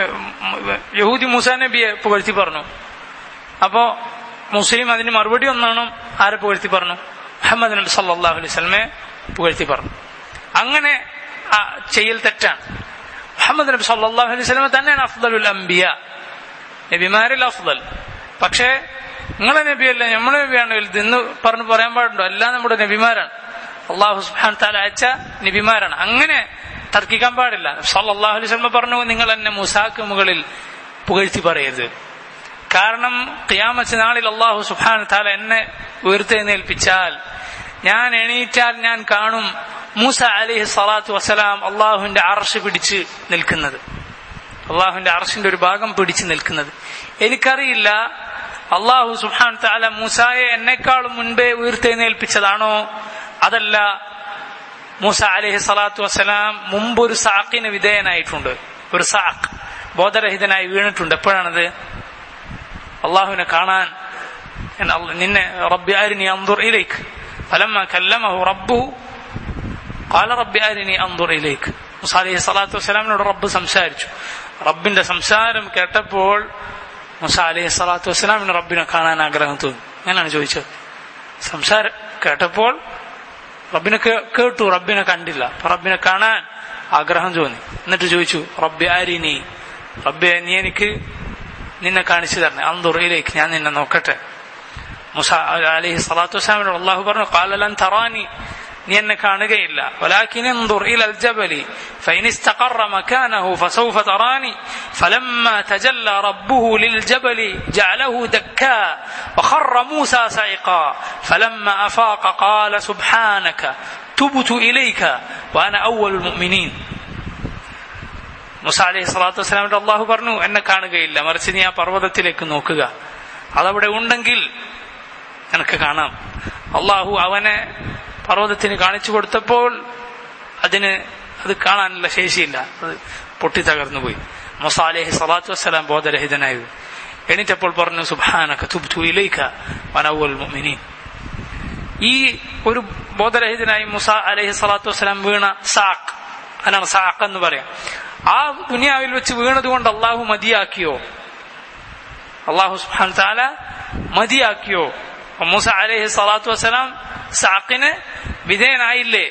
യഹൂദി മൂസാ നബിയെ പുകഴ്ത്തി പറഞ്ഞു. അപ്പോ മുസ്ലിം അതിന് മറുപടി ഒന്നാണ്. ആരെ പുകഴ്ത്തി പറഞ്ഞു? മുഹമ്മദ് നബി സല്ലല്ലാഹു അലൈഹി വസല്ലമയെ പുകഴ്ത്തി പറഞ്ഞു. അങ്ങനെ ചെയ്യൽ തെറ്റാണ്. മുഹമ്മദ് നബി സല്ലല്ലാഹു അലൈഹി വസല്ലമ തന്നെയാണ് അഫ്ദലുൽ അംബിയ, നബിമാരിൽ അഫ്ദൽ. പക്ഷേ നിങ്ങളെ നബിയല്ല, നമ്മളെ നബിയാണ് വലുത് എന്ന് പറയാൻ പാടുണ്ടോ? എല്ലാം നമ്മുടെ നബിമാരാണ്, അള്ളാഹു സുബ്ഹാനഹു തആല അയച്ച നബിമാരാണ്. അങ്ങനെ തർക്കിക്കാൻ പാടില്ല. സല്ലല്ലാഹു അലൈഹി വസല്ലം പറഞ്ഞു, നിങ്ങൾ എന്നെ മൂസാക്ക് മുകളിൽ പുകഴ്ത്തി പറയരുത്. കാരണം ഖിയാമത്ത് നാളിൽ അള്ളാഹു സുബ്ഹാനഹു തആല എന്നെ ഉയർത്തെഴുന്നേൽപ്പിച്ചാൽ, ഞാൻ എണീറ്റാൽ ഞാൻ കാണും മൂസ അലൈഹി സ്വലാത്തു വസ്സലാം അള്ളാഹുവിന്റെ അർശ് പിടിച്ച് നിൽക്കുന്നത്, അള്ളാഹുവിന്റെ അർശിന്റെ ഒരു ഭാഗം പിടിച്ചു നിൽക്കുന്നത്. എനിക്കറിയില്ല അള്ളാഹു സുബ്ഹാനഹു തആല മൂസായെ എന്നെക്കാളും മുൻപേ ഉയർത്തെഴുന്നേൽപ്പിച്ചതാണോ, അതല്ല മൂസ അലൈഹി സ്വലാത്തു വസ്സലാം മുമ്പൊരു സാഖിന് വിധേയനായിട്ടുണ്ട്. ഒരു സാഖ് ബോധരഹിതനായി വീണിട്ടുണ്ട്. എപ്പോഴാണത്? അള്ളാഹുവിനെ കാണാൻ. നിന്നെ റബ്ബി അരിനി അൻദുർ ഇലൈക് ഫലമ്മ കല്ലമഹു റബ്ബുഹു ഖാല റബ്ബി അരിനി അൻദുർ ഇലൈക്. മൂസ അലൈഹി സ്വലാത്തു വസ്സലാമിനോട് റബ്ബ് സംസാരിച്ചു. റബ്ബിന്റെ സംസാരം കേട്ടപ്പോൾ മൂസ അലൈഹി സ്വലാത്തു വസ്സലാമിന് റബ്ബിനെ കാണാൻ ആഗ്രഹം തോന്നി. അങ്ങനെയാണ് ചോദിച്ചത്. സംസാരം കേട്ടപ്പോൾ റബ്ബിനെ കേട്ടു, റബ്ബിനെ കണ്ടില്ല. അപ്പൊ റബ്ബിനെ കാണാൻ ആഗ്രഹം തോന്നി. എന്നിട്ട് ചോദിച്ചു, റബ്ബി അരിനി, റബ്ബെ നീ എനിക്ക് നിന്നെ കാണിച്ചു തരണേ. അൻദുർ ഇലൈക്, ഞാൻ നിന്നെ നോക്കട്ടെ. മൂസ അലൈഹി സ്വലാത്തു വസ്സലാമിനോട് അല്ലാഹു പറഞ്ഞു, ഖാല ലൻ തറാനി, നീ എന്നെ കാണുകയില്ല. വലാകിൻ انظر الى الجبل فإن استقر مكانه فسوف تراني فلما تجلى ربه للجبل جعله دكا وخر موسى صعقا فلما أفاق قال سبحانك തുബ്തു ഇലൈക വഅന അവ്വലുൽ മുഅ്മിനീൻ. മൂസ അലൈഹി സ്വലാത്തു വസ്സലാമിന്റെ അള്ളാഹു പറഞ്ഞു, എന്നെ കാണുകയില്ല, മറിച്ച് നീ ആ പർവ്വതത്തിലേക്ക് നോക്കുക, അതവിടെ ഉണ്ടെങ്കിൽ നിനക്ക് കാണാം. അള്ളാഹു അവനെ പർവ്വതത്തിന് കാണിച്ചു കൊടുത്തപ്പോൾ അത് കാണാനുള്ള ശേഷിയില്ല, അത് പൊട്ടിത്തകർന്നു പോയി. മൂസ അലൈഹി സ്വലാത്തു വസ്സലാം ബോധരഹിതനായി എണീറ്റപ്പോൾ പറഞ്ഞു, സുബ്ഹാനക തുബ്തു ഇലൈക വഅന അവ്വലുൽ മുഅ്മിനീൻ. ഈ ഒരു ബോധരഹിതനായി മൂസ അലൈഹി സ്വലാത്തു വസ്സലാം വീണ സാഖ്, അതാണ് സാഖ് എന്ന് പറയാം. ആ ദുനിയാവിൽ വെച്ച് വീണതുകൊണ്ട് അള്ളാഹു മതിയാക്കിയോ? അള്ളാഹു സുബ്ഹാനഹു തആല മതിയാക്കിയോ? മൂസ അലൈഹി സ്വലാത്തു വസ്സലാം സാഖിന് വിധേയനായില്ലേ?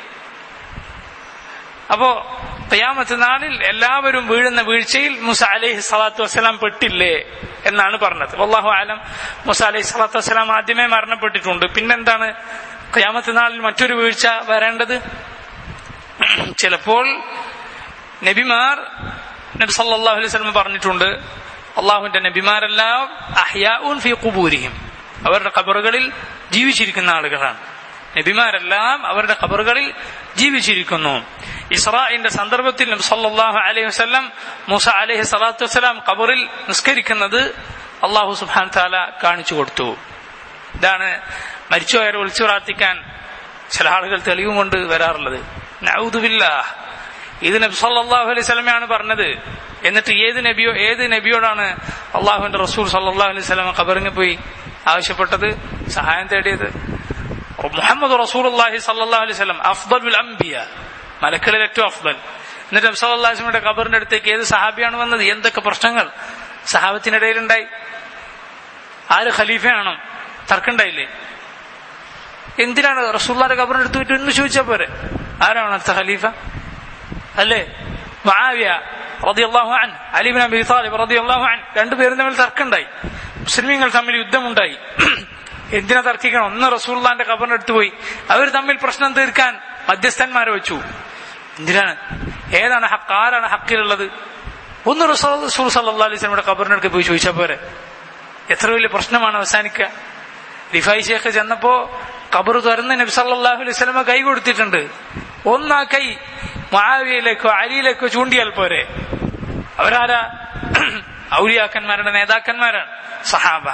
അപ്പോ ഖിയാമത്ത് നാളിൽ എല്ലാവരും വീഴുന്ന വീഴ്ചയിൽ മൂസ അലൈഹി സ്വലാത്തു വസ്സലാം പെട്ടില്ലേ എന്നാണ് പറഞ്ഞത്. വല്ലാഹു അലം. മൂസ അലൈഹി സ്വലാത്തു വസ്സലാം ആദ്യമേ മരണപ്പെട്ടിട്ടുണ്ട്. പിന്നെന്താണ് ഖിയാമത്ത് നാളിൽ മറ്റൊരു വീഴ്ച വരേണ്ടത്? ചിലപ്പോൾ നബിമാർ, നബി സല്ലല്ലാഹു അലൈഹി വസല്ലം പറഞ്ഞിട്ടുണ്ട്, അള്ളാഹുവിന്റെ നബിമാരെല്ലാം അഹ്യാഉൻ ഫീ ഖുബൂരിഹിം, അവരുടെ ഖബറുകളിൽ ജീവിച്ചിരിക്കുന്ന ആളുകളാണ്. നബിമാരെല്ലാം അവരുടെ ഖബറുകളിൽ ജീവിച്ചിരിക്കുന്നു. ഇസ്രാഇന്റെ സന്ദർഭത്തിൽ നബി സല്ലല്ലാഹു അലൈഹി വസല്ലം മൂസ അലൈഹി സ്വലാത്തു വസ്സലാം ഖബറിൽ നിസ്കരിക്കുന്നത് അള്ളാഹു സുബ്ഹാനഹു തആല കാണിച്ചു കൊടുത്തു. ഇതാണ് മരിച്ചുപോയവരെ വിളിച്ചു പ്രാർത്ഥിക്കാൻ ചില ആളുകൾ തെളിവും കൊണ്ട് വരാറുള്ളത്. നഊദു ബില്ലാഹ്, ഇത് നബി സല്ലല്ലാഹു അലൈഹി വസല്ലമയാണ് പറഞ്ഞത്. എന്നിട്ട് ഏത് നബിയോടാണ് അള്ളാഹുവിന്റെ റസൂൽ സല്ലല്ലാഹു അലൈഹി വസല്ലം ഖബറിന് പോയി ആവശ്യപ്പെട്ടത്, സഹായം തേടിയത്? മുഹമ്മദ് റസൂലുള്ളാഹി സല്ലല്ലാഹു അലൈഹി വസല്ലം അഫ്ദലുൽ അംബിയ, മലക്കുകളിൽ ഏറ്റവും അഫ്ദൽ. എന്നിട്ട് നബി സല്ലല്ലാഹു അലൈഹി വസല്ലമയുടെ ഖബറിന്റെ അടുത്തേക്ക് ഏത് സഹാബിയാണ് വന്നത്? എന്തൊക്കെ പ്രശ്നങ്ങൾ സഹാബത്തിനിടയിലുണ്ടായി. ആര് ഖലീഫയാണോ? തർക്കമുണ്ടായില്ലേ? എന്തിനാണ് റസൂലുള്ളാഹിയുടെ ഖബറിന്റെ അടുത്ത് പോയിട്ട് എന്ന് ചോദിച്ചാൽ പോരെ? ആരാണ് അടുത്ത ഖലീഫ? അല്ലേ? മുആവിയ റളിയല്ലാഹു അൻഹു, അലി ഇബ്നു അബീ ത്വാലിബ് റളിയല്ലാഹു അൻഹു, രണ്ടുപേരും തമ്മിൽ തർക്കമുണ്ടായി. മുസ്ലിമീങ്ങൾ തമ്മിൽ യുദ്ധമുണ്ടായി. എന്തിനാ തർക്കിക്കണം? ഒന്ന് റസൂലുള്ളാഹിന്റെ ഖബറിന്റെ അടുത്ത് പോയി അവർ തമ്മിൽ പ്രശ്നം തീർക്കാൻ മധ്യസ്ഥന്മാരെ വെച്ചു. എന്തിനാണ്? ഏതാണ് ഹക്ക്? ആരാണ് ഹക്കിലുള്ളത്? ഒന്ന് റസൂൽ സല്ലല്ലാഹു അലൈഹി വസല്ലമയുടെ ഖബറിന്റെ അടുത്ത് പോയി ചോദിച്ചാൽ പോരെ? എത്ര വലിയ പ്രശ്നമാണ് അവസാനിക്കുക. റിഫായി ശേഖ് ചെന്നപ്പോ ഖബർ തുറന്ന് നബി സല്ലല്ലാഹു അലൈഹി വസല്ലമ കൈ കൊടുത്തിട്ടുണ്ട്. ഒന്നാ കൈ മുആവിയയിലേക്കോ അലിയിലേക്കോ ചൂണ്ടിയാൽ പോരെ? അവരാരാ? ഔലിയാക്കന്മാരുടെ നേതാക്കന്മാരാണ്, സഹാബ.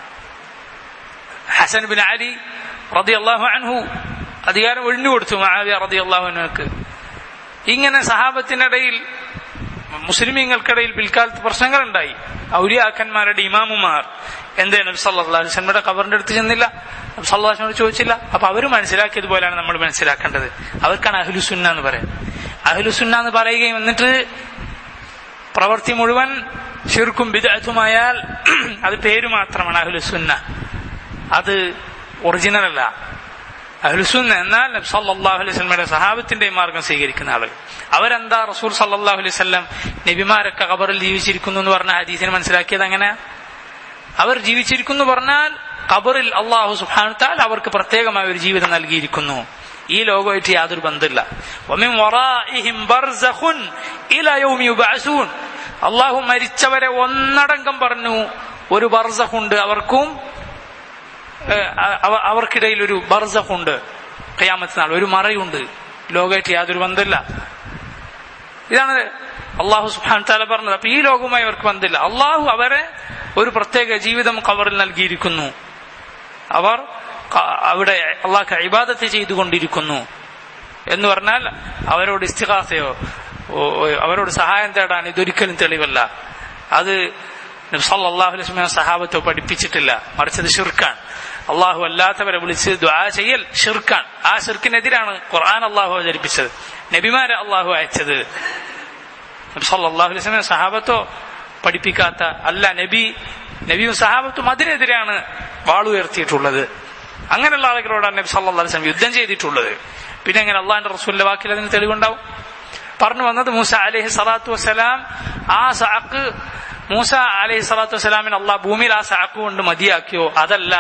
ഹസൻ ബിൻ അലി റളിയല്ലാഹു അൻഹു അധികാരം ഒഴിഞ്ഞുകൊടുത്തു മുആവിയ റളിയല്ലാഹു അൻഹുക്ക്. ഇങ്ങനെ സഹാബത്തിനിടയിൽ, മുസ്ലിമീങ്ങൾക്കിടയിൽ പിൽക്കാലത്ത് പ്രശ്നങ്ങളുണ്ടായി. ഔലിയാക്കന്മാരുടെ ഇമാമുമാർ എന്തേ നബി സല്ലല്ലാഹു അലൈഹി വസല്ലമയുടെ ഖബറിന്റെ അടുത്ത് ചെന്നില്ല, നബി സല്ലല്ലാഹു അലൈഹി വസല്ലം ചോദിച്ചില്ല? അപ്പൊ അവർ മനസ്സിലാക്കിയതുപോലെയാണ് നമ്മൾ മനസ്സിലാക്കേണ്ടത്. അവർക്കാണ് അഹ്ലുസുന്ന എന്ന് പറയുന്നത്. അഹ്ലുസുന്ന എന്ന് പറയുകയും എന്നിട്ട് പ്രവൃത്തി മുഴുവൻ ശിർക്കും ബിദ്അത്തുമായാൽ അത് പേര് മാത്രമാണ് അഹ്ലുസുന്ന, അത് ഒറിജിനൽ അല്ല. അഹ്ലുസുന്ന എന്നാൽ നബി സല്ലല്ലാഹു അലൈഹി വസല്ലമയുടെ സഹാബത്തിന്റെ മാർഗം സ്വീകരിക്കുന്ന ആളുകൾ. അവരെന്താ? റസൂൽ സല്ലല്ലാഹു അലൈഹി വസല്ലം നബിമാരൊക്കെ ഖബറിൽ ജീവിച്ചിരിക്കുന്നു എന്ന് പറഞ്ഞ ഹദീസിനെ മനസ്സിലാക്കിയത് അങ്ങനെ. അവർ ജീവിച്ചിരിക്കുന്നു പറഞ്ഞാൽ ഖബറിൽ അല്ലാഹു സുബ്ഹാനഹു തആല അവർക്ക് പ്രത്യേകമായ ഒരു ജീവിതം നൽകിയിരിക്കുന്നു. ഈ ലോകമായിട്ട് യാതൊരു ബന്ധമില്ല. വമിൻ വറാഇഹിം ബർസഖുൻ ഇലാ യൗമി യുബഅസൂൻ. അല്ലാഹു മരിച്ചവരെ ഒന്നടങ്കം പറഞ്ഞു ഒരു ബർസഖുണ്ട്, അവർക്കിടയിൽ ഒരു ബർസഖുണ്ട്, ഖിയാമത്ത് നാൾ ഒരു മറയുണ്ട്, ലോകമായിട്ട് യാതൊരു ബന്ധമില്ല. ഇതാണ് അള്ളാഹു സുബ്ഹാനഹു തആല പറഞ്ഞത്. അപ്പൊ ഈ ലോകവുമായി അവർക്ക് ബന്ധമില്ല. അള്ളാഹു അവരെ ഒരു പ്രത്യേക ജീവിതം ഖബറിൽ നൽകിയിരിക്കുന്നു. അവർ അവിടെ അള്ളാഹ്ക്ക് ഇബാദത്ത് ചെയ്തുകൊണ്ടിരിക്കുന്നു എന്ന് പറഞ്ഞാൽ അവരോട് ഇസ്തിഗാസയോ അവരോട് സഹായം തേടാൻ ഇതൊരിക്കലും തെളിവല്ല. അത് നബി സല്ലല്ലാഹു അലൈഹി വസല്ലം സഹാബത്തെ പഠിപ്പിച്ചിട്ടില്ല, മറിച്ച് അത് ശിർക്കാണ്. അള്ളാഹു അല്ലാത്തവരെ വിളിച്ച് ദുആ ചെയ്യൽ ശിർക്കാണ്. ആ ശിർക്കിനെതിരാണ് ഖുർആൻ അള്ളാഹു അവതരിപ്പിച്ചത്, നബിമാരെ അള്ളാഹു അയച്ചത്. നബി സല്ലല്ലാഹു അലൈഹി വസല്ലം സഹാബത്തോ പഠിപ്പിക്കാത്ത അല്ല, നബിയും സഹാബത്തും അതിനെതിരെയാണ് വാളുയർത്തിയിട്ടുള്ളത്. അങ്ങനെയുള്ള ആളുകളോടാണ് നബി സല്ലല്ലാഹു അലൈഹി വസല്ലം യുദ്ധം ചെയ്തിട്ടുള്ളത്. പിന്നെ എങ്ങനെ അള്ളാഹിന്റെ റസൂലിന്റെ വാക്കിൽ അതിന് തെളിവുണ്ടാവും? പറഞ്ഞു വന്നത് മൂസ അലൈഹി സ്വലാത്തു വസ്സലാം, ആ സഅഖ് മൂസ അലൈഹി സ്വലാത്തു വസ്സലാമിന് അള്ളാഹ് ഭൂമിയിൽ ആ സഅഖ് കൊണ്ട് മതിയാക്കിയോ? അതല്ല,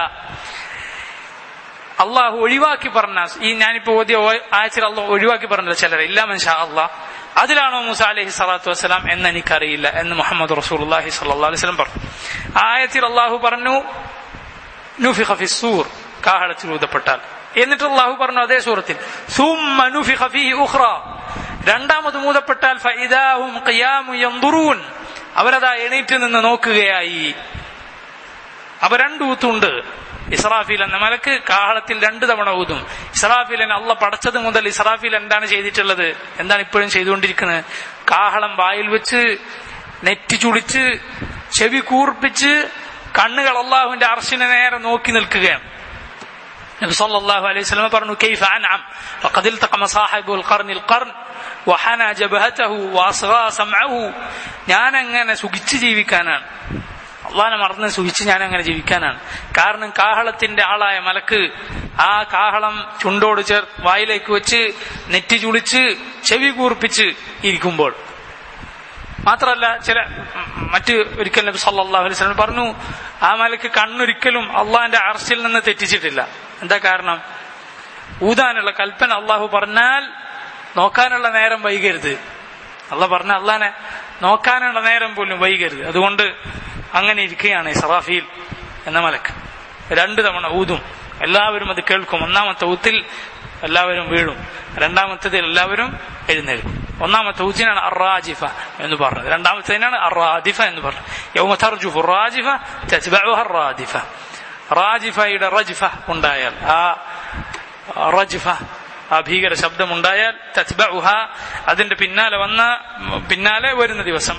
അള്ളാഹു ഒഴിവാക്കി പറഞ്ഞ ഈ ഞാനിപ്പോ ഓതിയ ആയത്തിൽ അള്ളാഹു ഒഴിവാക്കി പറഞ്ഞത് ചിലരെ ഇല്ലാ മൻ ശാ അല്ലാഹ്, അതിലാണോ മൂസ അലൈഹി സ്വലാത്തു വസ്സലാം എന്ന് എനിക്കറിയില്ല എന്ന് മുഹമ്മദ് റസൂലുള്ളാഹി സ്വല്ലല്ലാഹു അലൈഹി വസല്ലം പറഞ്ഞു. ആയത്തിൽ അള്ളാഹു പറഞ്ഞു നുഫിഖ ഫിസ്സൂർ, കാഹളത്തിൽ ഊതപ്പെട്ടാൽ എന്നിട്ട് അല്ലാഹു പറഞ്ഞു അതേ സൂറത്തിൽ സുമ്മ നുഫിഖ ഫീഹി ഉഖ്റ, രണ്ടാമത് ഊതപ്പെട്ടാൽ ഫഇദാഹും ഖിയാമു യൻദുറൂൻ, അവരതാ എണീറ്റ് നിന്ന് നോക്കുകയായി. അപ്പൊ രണ്ടൂത്തുണ്ട്. ഇസ്രാഫീൽ എന്ന മലക്ക് കാഹളത്തിൽ 2 തവണ ഊതും. ഇസ്രാഫീലിനെ അള്ള പടച്ചത് മുതൽ ഇസ്രാഫീൽ എന്താണ് ചെയ്തിട്ടുള്ളത്, എന്താണ് ഇപ്പോഴും ചെയ്തുകൊണ്ടിരിക്കുന്നത്? കാഹളം വായിൽ വെച്ച് നെറ്റി ചുളിച്ച് ചെവി കൂർപ്പിച്ച് കണ്ണുകൾ അള്ളാഹുവിന്റെ അർശിനെ നേരെ നോക്കി നിൽക്കുകയാണ്. നബി സല്ലല്ലാഹു അലൈഹി വസല്ലം പറഞ്ഞു കൈഫ അൻഅം വഖദ് ഇൽതഖമ സാഹിബുൽ ഖർനിൽ ഖർൻ വഹന ജബഹതഹു വഅസ്ഗാ സമഅഹു, ഞാൻ അങ്ങനെ സുഖിച്ച് ജീവിക്കാനാണ്, അള്ളാഹനെ മറന്ന് സുഖിച്ച് ഞാൻ അങ്ങനെ ജീവിക്കാനാണ്. കാരണം കാഹളത്തിന്റെ ആളായ മലക്ക് ആ കാഹളം ചുണ്ടോട് വായിലേക്ക് വെച്ച് നെറ്റി ചുളിച്ച് ചെവി കൂർപ്പിച്ച് ഇരിക്കുമ്പോൾ മാത്രമല്ല, മറ്റ് ഒരിക്കൽ നബി സല്ലല്ലാഹു അലൈഹി വസല്ലം പറഞ്ഞു ആ മലക്ക് കണ്ണൊരിക്കലും അള്ളാഹിന്റെ അർശിൽ നിന്ന് തെറ്റിച്ചിട്ടില്ല. എന്താ കാരണം? ഊതാനുള്ള കൽപ്പന അള്ളാഹു പറഞ്ഞാൽ നോക്കാനുള്ള നേരം വൈകരുത്. അള്ളാഹ് പറഞ്ഞ അള്ളാഹിനെ നോക്കാനുള്ള നേരം പോലും വൈകരുത്. അതുകൊണ്ട് അങ്ങനെ ഇരിക്കുകയാണ് ഇസ്രാഫീൽ എന്ന മലക്ക്. 2 തവണ ഊതും, എല്ലാവരും അത് കേൾക്കും. ഒന്നാമത്തെ ഊത്തിൽ എല്ലാവരും വീഴും, രണ്ടാമത്തേതിൽ എല്ലാവരും എഴുന്നേൽക്കും. ഒന്നാമത്തെ ഊത്തിനാണ് അറാജിഫ എന്ന് പറഞ്ഞത്, രണ്ടാമത്തേതിനാണ് അറാദിഫ എന്ന് പറഞ്ഞത്. യൗമ തർജുഫു റാജിഫ തത്ബഉഹ റാദിഫ. റാജിഫയുടെ റജ്ഫ ഉണ്ടായാൽ, ആ റജ്ഫ ആ ഭീകര ശബ്ദമുണ്ടായാൽ, തത്ബഉഹ അതിന്റെ പിന്നാലെ വരുന്ന ദിവസം,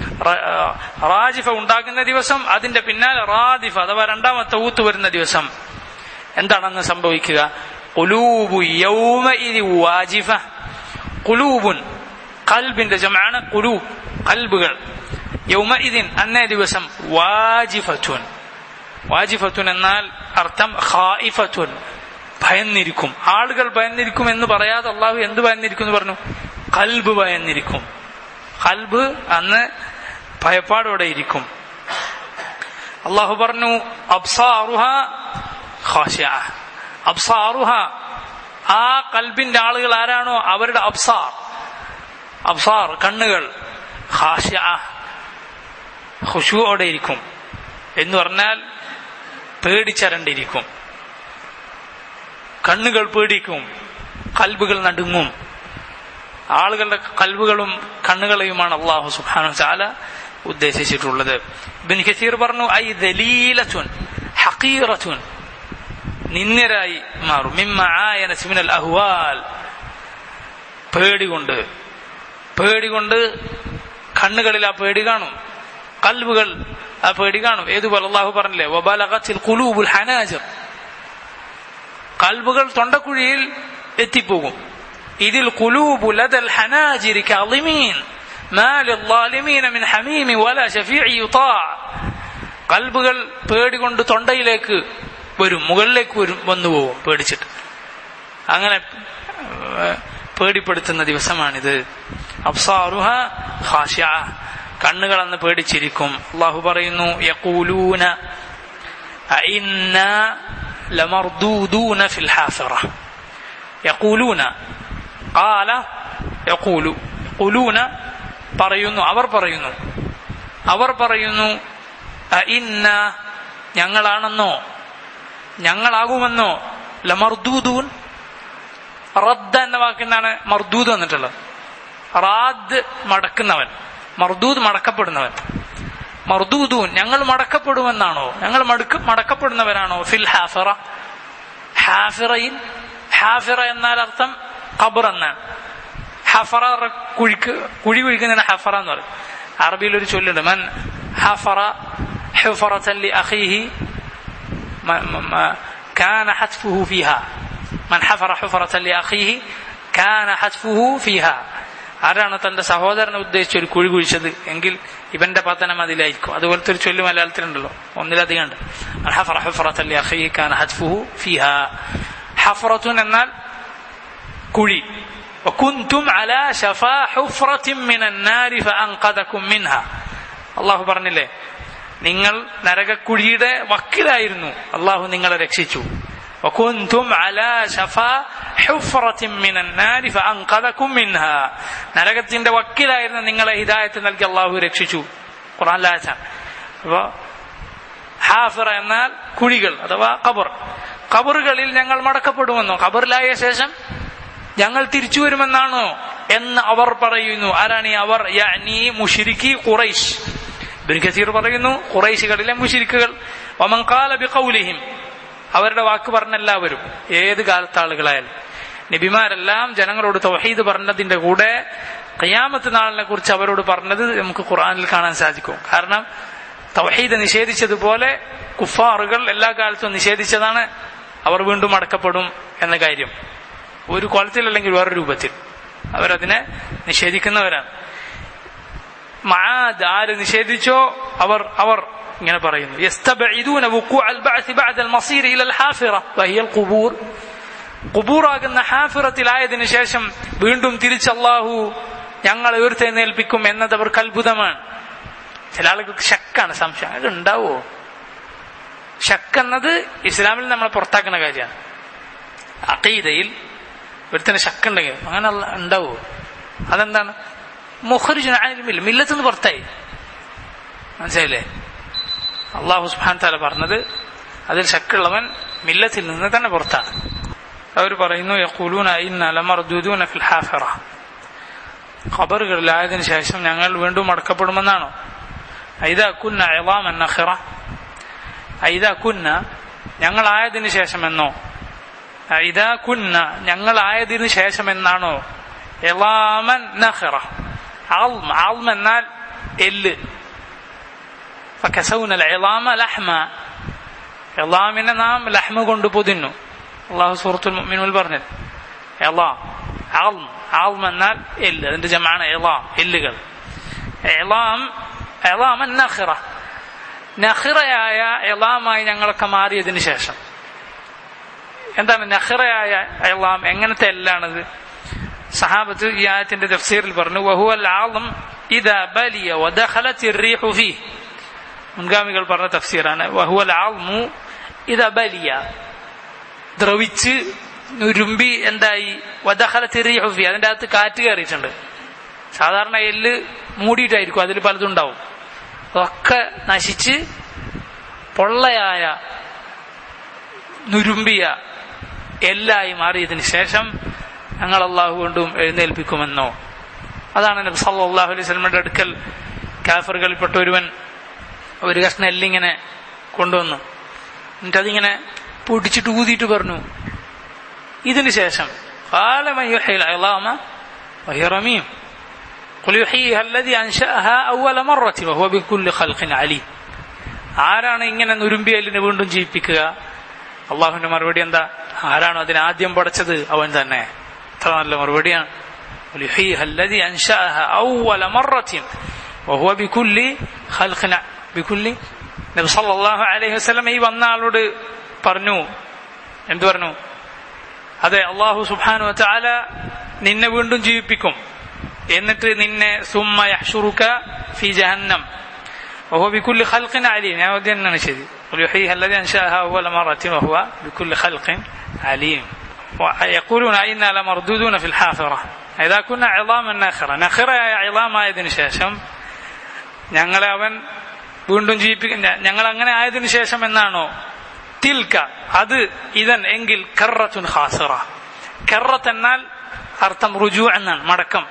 റാജിഫ ഉണ്ടാകുന്ന ദിവസം, അതിന്റെ പിന്നാലെ റാദിഫ അഥവാ രണ്ടാമത്തെ ഊത്ത് വരുന്ന ദിവസം എന്താണെന്ന് സംഭവിക്കുക? ഖുലൂബു യൗമഇദി വാജിഫ. ഖുലൂബുൻ ഖൽബിന്റെ ജമഅണ് ഖുലൂബ്, ഖൽബുകൾ. യൗമഇദിൻ അന്നേ ദിവസം വാജിഫത്തുൻ. വാജിഫത്തുൻ എന്നാൽ അർത്ഥം ഖായിഫത്തുൻ, ഭയന്നിരിക്കും. ആളുകൾ ഭയന്നിരിക്കും എന്ന് പറയാതെ അള്ളാഹു എന്ത് ഭയന്നിരിക്കും എന്ന് പറഞ്ഞു? ഖൽബ് ഭയന്നിരിക്കും. ഖൽബ് അന്ന് ഭയപ്പാടോടെ ഇരിക്കും. അള്ളാഹു പറഞ്ഞു അബ്സാറുഹ ഖാശിഅ. അബ്സാറുഹ ആ ഖൽബിന്റെ ആളുകൾ ആരാണോ അവരുടെ അബ്സാർ കണ്ണുകൾ ഖാശിഅ ഖുശൂഅോടെ ഇരിക്കും. എന്ന് പറഞ്ഞാൽ പേടിച്ചരണ്ടിരിക്കും. കണ്ണുകൾ പേടിക്കും, ഖൽബുകൾ നടുങ്ങും. ആളുകളുടെ ഖൽബുകളും കണ്ണുകളെയുമാണ് അല്ലാഹു സുബ്ഹാനഹു വ തആല ഉദ്ദേശിച്ചിട്ടുള്ളത്. ഇബ്നു കസീർ പറഞ്ഞു ഐ ദലീലത്തുൻ ഹഖീറത്തുൻ, നിന്ദ്യരായി മാറും. മിമ്മ ആയനസ് മിനൽ അഹ്വാൽ, പേടികൊണ്ട് കണ്ണുകളിൽ ആ പേടി കാണും, ഖൽബുകൾ ആ പേടി കാണും. ഏതുപോലെ അല്ലാഹു പറഞ്ഞില്ലേ വബലഗത്തിൽ ഖുലൂബുൽ ഹനാജിർ, ഖൽബുകൾ തൊണ്ടക്കുഴിയിൽ എത്തിപ്പോകും. ഇതിൽ ഖുലൂബു ലദൽ ഹനാജിരി കഅളിമീൻ മാ ലിദ്ദാലിമീന മിൻ ഹമീമി വലാ ശഫീഇ യുതാ. ഖൽബുകൾ പേടികൊണ്ട് തൊണ്ടയിലേക്ക് വരും, മുകളിലേക്ക് വന്നുപോകും പേടിച്ചിട്ട്. അങ്ങനെ പേടിപ്പെടുത്തുന്ന ദിവസമാണിത്. അബ്സാറുഹ ഖാശിഅ, കണ്ണുകൾ അന്ന് പേടിച്ചിരിക്കും. അല്ലാഹു പറയുന്നു യഖൂലൂന അഇന്നാ ലമർദൂദൂന ഫിൽ ഹാഫിറ. യഖൂലൂന ഖാല യഖൂലു, യഖൂലൂന പറയുന്നു, അവർ പറയുന്നു അഇന്നാ ഞങ്ങളാണെന്നോ, ഞങ്ങളാകുമെന്നോ, ലമർദൂദൂൻ. റദ്ദ എന്ന വാക്കിനാണ് മർദൂദ് വന്നിട്ടുള്ളത്. റാദ് മടക്കുന്നവൻ, മർദൂദ് മടക്കപ്പെടുന്നവൻ. മർദൂദൂൻ ഞങ്ങൾ മടക്കപ്പെടുമെന്നാണോ, ഞങ്ങൾ മടക്കപ്പെടുന്നവരാണോ? ഫിൽ ഹാഫിറ, ഹാഫിറയിൽ. ഹാഫിറ എന്നാൽ അർത്ഥം ഖബർ എന്നാണ്. ഹഫറ കുഴി കുഴിക്കുന്നതിന് ഹഫറ എന്ന് പറയും. അറബിയിൽ ഒരു ചൊല്ലുണ്ട് മൻ ഹഫറ ഹുഫറതൻ ലി അഖീഹി കാന ഹത്ഫുഹു ഫീഹാ. മൻ ഹഫറ ഹുഫറതൻ ലി അഖീഹി കാന ഹത്ഫുഹു ഫീഹാ. ആരാണ് തന്റെ സഹോദരനെ ഉദ്ദേശിച്ച് ഒരു കുഴി കുഴിച്ചത് എങ്കിൽ ഇവന്റെ പതനം അതിലായിരിക്കും. അതുപോലത്തെ ഒരു ചൊല്ലു മലയാളത്തിലുണ്ടല്ലോ, ഒന്നിലധികം ഉണ്ട്. ഹഫറ ഹുഫറതൻ ലി അഖീഹി കാന ഹത്ഫുഹു ഫീഹാ. ഹഫറത്തുൻ എന്നാൽ കുഴി. വകുൻതും അലാ ശഫാ ഹുഫ്റത്തിൻ മിനൻ നാരി ഫഅൻഖദകും മിൻഹാ. അല്ലാഹു പറഞ്ഞില്ലേ നിങ്ങൾ നരകക്കുഴിയുടെ വക്കിലായിരുന്നു, അല്ലാഹു നിങ്ങളെ രക്ഷിച്ചു. വകുൻതും അലാ ശഫാ ഹുഫ്റത്തിൻ മിനൻ നാരി ഫഅൻഖദകും മിൻഹാ. നരകത്തിന്റെ വക്കിലായിരുന്നു, നിങ്ങളെ ഹിദായത്ത് നൽകി അല്ലാഹു രക്ഷിച്ചു. ഖുർആനിലെ ആയത്താണ്. അപ്പോൾ ഹാഫിറ എന്നാൽ കുഴികൾ അഥവാ ഖബർ. ഖബറുകളിൽ ഞങ്ങൾ മടക്കപ്പെടുമെന്നോ, ഖബറിലായ ശേഷം ഞങ്ങൾ തിരിച്ചു വരുമെന്നാണോ എന്ന് അവർ പറയുന്നു. ആരാണ് ഈ അവർ? യഅനി മുശ്രിക്കി ഖുറൈശ്. ഇബ്നു കസീർ പറയുന്നു ഖുറൈശികളിലെ മുശ്രിക്കുകൾ. വമൻ ഖാല ബിഖൗലിഹിം, അവരുടെ വാക്ക് പറഞ്ഞ എല്ലാവരും, ഏത് കാലത്തെ ആളുകളായാലും. നബിമാരെല്ലാം ജനങ്ങളോട് തൗഹീദ് പറഞ്ഞതിന്റെ കൂടെ ഖിയാമത്ത് നാളിനെ കുറിച്ച് അവരോട് പറഞ്ഞത് നമുക്ക് ഖുർആനിൽ കാണാൻ സാധിക്കും. കാരണം തൗഹീദ് നിഷേധിച്ചതുപോലെ കുഫാറുകൾ എല്ലാ കാലത്തും നിഷേധിച്ചതാണ് അവർ വീണ്ടും അടക്കപ്പെടും എന്ന കാര്യം. ഒരു കോലത്തിലല്ലെങ്കിൽ വേറൊരു രൂപത്തിൽ അവരതിനെ നിഷേധിക്കുന്നവരാണ്. മആദ് ആര് നിഷേധിച്ചോ അവർ ഇങ്ങനെ പറയുന്നു, യസ്തബഇദൂന വുഖൂഅൽ ബഅസ് ബഅദൽ മസീർ ഇലൽ ഹാഫിറ വഹിയൽ ഖുബൂർ. ഖുബൂറാകുന്ന ഹാഫിറത്തിലായതിനു ശേഷം വീണ്ടും തിരിച്ച് അല്ലാഹു ഞങ്ങളെ ഉയർത്തെഴുന്നേൽപ്പിക്കും എന്നത് അവർക്ക് അത്ഭുതമാണ്. ചില ആളുകൾക്ക് ശക്കാണ്, സംശയം. അത് ഉണ്ടാവോ? ശക്കെന്നത് ഇസ്ലാമിൽ നമ്മളെ പുറത്താക്കുന്ന കാര്യമാണ്. അഖീദയിൽ ഒരുത്തന്നെ ശക്കുണ്ടെങ്കിൽ അങ്ങനെ ഉണ്ടാവോ? അതെന്താണ്? മുഖ്രിജുൻ അനിൽ മില്ല, മില്ലത്ത് നിന്ന് പുറത്തായി. മനസ്സിലായില്ലേ? അല്ലാഹു സുബ്ഹാനഹു വ തആല പറഞ്ഞത് അതിൽ ശക്കുള്ളവൻ മില്ലത്തിൽ നിന്ന് തന്നെ പുറത്താണ്. അവർ പറയുന്നു യഖൂലൂന ഇന്നാ ലമർദൂദൂന ഫിൽ ഹാഫിറ, ഖബറുകളിലായതിനു ശേഷം ഞങ്ങൾ വീണ്ടും അടക്കപ്പെടുമെന്നാണോ? ഐദാ കുന്ന ഇളാമൻ നഖിറ, ഐദാ കുന്ന ഞങ്ങളായതിനു ശേഷമെന്നോ, ഐദാ കുന്ന ഞങ്ങളായതിനു ശേഷമെന്നാണോ? ഇളാമൻ നഖിറ, അൾമ, അൾമ എന്നാൽ എല്ല്. ഫകസൗന ഇളാമ ലഹ്മ, ഇളാമിനെ നാം ലഹ്മ കൊണ്ട് പൊതിഞ്ഞു. അല്ലാഹു സൂറത്തുൽ മുഅ്മിനൂനിൽ പറഞ്ഞത് ഇളാം, അൾമ, അൾമ എന്നാൽ എല്ല്, അതിന്റെ ജമാണ് ഇളാം, എല്ലുകൾ. ഇളാമൻ നഖിറ, നഖിറയായ ഇളാമായി ഞങ്ങളൊക്കെ മാറിയതിനു ശേഷം. എന്താണ് നഖിറയായ ഇളാം? എങ്ങനത്തെ എല്ലാണത്? സഹാബത്ത് ഈ ആയത്തിന്റെ തഫ്സീറിൽ പറഞ്ഞു വഹുവൽ ആളം ഇദാ ബലിയ വദഖലത്തി الريح ഫീഹ്. മുൻഗാമികൾ പറഞ്ഞ തഫ്സീറാണ് വഹുവൽ ആൽമു ഇദാ ബലിയ, ദ്രവിച്ച് നുരുമ്പി എന്തായി, വദഖലത്തി الريح ഫീഹ്, അതിന്റെ അകത്ത് കാറ്റ് കയറിയിട്ടുണ്ട്. സാധാരണ എല്ല് മൂടിയിട്ടായിരിക്കും, അതിൽ പലതും ഉണ്ടാവും. അതൊക്കെ നശിച്ച് പൊള്ളയായ നുരുമ്പിയ എല്ലായി മാറിയതിനു ശേഷം ഞങ്ങൾ അള്ളാഹു കൊണ്ടും എഴുന്നേൽപ്പിക്കുമെന്നോ? അതാണ് നബി സല്ലല്ലാഹു അലൈഹി വസല്ലമയുടെ അടുക്കൽ കാഫിറുകളിൽപ്പെട്ട ഒരുവൻ ഒരു കഷ്ണം എല്ലിങ്ങനെ കൊണ്ടുവന്നു. എന്നിട്ടതിങ്ങനെ പൊടിച്ചിട്ട് ഊതിയിട്ട് പറഞ്ഞു, ഇതിനു ശേഷം ഖാല മൻ യുഹ്യിൽ ഇളാമ വഹിയ റമീം ഖുൽ യുഹ്യിഹാ അല്ലദീ അൻശഅഹാ അവ്വല മറത്തിൻ വഹുവ ബികുല്ലി ഖൽഖിൻ അലീം. ആരാണ് ഇങ്ങനെ നുരുമ്പിയ എല്ലിനെ വീണ്ടും ജീവിപ്പിക്കുക? അള്ളാഹുവിന്റെ മറുപടി എന്താ? ആരാണോ അതിനെ ആദ്യം പടച്ചത് അവൻ തന്നെ. എത്ര നല്ല മറുപടിയാണ്. ഖുൽ യുഹ്യിഹാ അല്ലദീ അൻശഅഹാ അവ്വല മറത്തിൻ വഹുവ ബികുല്ലി ഖൽഖിൻ ബികുല്ലി. നബി സല്ലല്ലാഹു അലൈഹി വസല്ലം ഈ വന്ന ആളോട് പറഞ്ഞു, എന്തു പറഞ്ഞു? അതെ, അല്ലാഹു സുബ്ഹാനഹു വ തആല നിന്നെ വീണ്ടും ജീവിപ്പിക്കും, എന്നിട്ട് നിന്നെ സുമ്മ യഹ്ശുറുക ഫി ജഹന്നം വഹുവ ബികുല്ലി ഖൽഖിൻ അലീം. ഞാൻ തന്നെയാണ് ശരി. ഖുൽ യുഹ്യിഹാ അല്ലദീ അൻശഅഹാ അവ്വല മറത്തിൻ വഹുവ ബികുല്ലി ഖൽഖിൻ അലീം. വയഖൂലൂന ഇന്നാ ലമർദൂദൂന ഫിൽ ഹാഫിറ ഇദാ കുന്ന ഇളാമൻ നഖിറ, നഖിറയായ ഇളാമായതിനു ശേഷം ഞങ്ങളെ അവൻ വീണ്ടും ജീവിപ്പിക്കും. ഞങ്ങൾ അങ്ങനെ ആയതിനു ശേഷം എന്നാണോ? തിൽക, അത്, ഇതൻ എങ്കിൽ കറത്തുൻ ഖാസിറ. കറത്ത് എന്നാൽ അർത്ഥം റുജൂ എന്നാണ്, മടക്കം.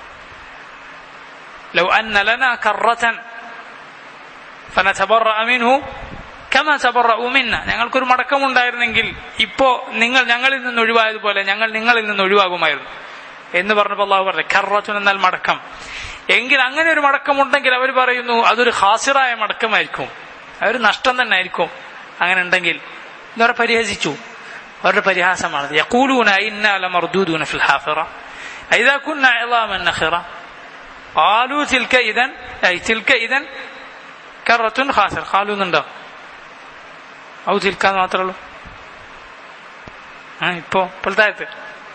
ലൗ അന്ന ലനാ കറത്തൻ ഫനതബറഅ മിൻഹു കമാ തബറഉ മിന്ന, ഞങ്ങൾക്കൊരു മടക്കം ഉണ്ടായിരുന്നെങ്കിൽ ഇപ്പോ നിങ്ങൾ ഞങ്ങളിൽ നിന്ന് ഒഴിവായതുപോലെ ഞങ്ങൾ നിങ്ങളിൽ നിന്ന് ഒഴിവാകുമായിരുന്നു എന്ന് പറഞ്ഞപ്പോൾ അല്ലാഹു പറഞ്ഞു കറത്തുൻ എന്നാൽ മടക്കം. എങ്കിൽ അങ്ങനെ ഒരു മടക്കമുണ്ടെങ്കിൽ അവർ പറയുന്നു അതൊരു ഖാസിറായ മടക്കമായിരിക്കും, അതൊരു നഷ്ടം തന്നെ ആയിരിക്കും. അങ്ങനെ ഉണ്ടെങ്കിൽ ഇതവരെ പരിഹസിച്ചു, അവരുടെ പരിഹാസമാണ്. യഖൂലൂന ഇന്നാ ലമർദൂദൂന ഫിൽ ഹാഫിറ ഇദാ കുന്ന ഇളാമൻ നഖിറ ഖാലൂ തിൽക ഇദൻ തിൽക ഇദൻ കറത്തുൻ ഖാസിറ. ഖാലൂ എന്നുണ്ടോ? ഔ തിൽക മാത്രമേ ഉള്ളൂ. ഇപ്പോഴത്തെ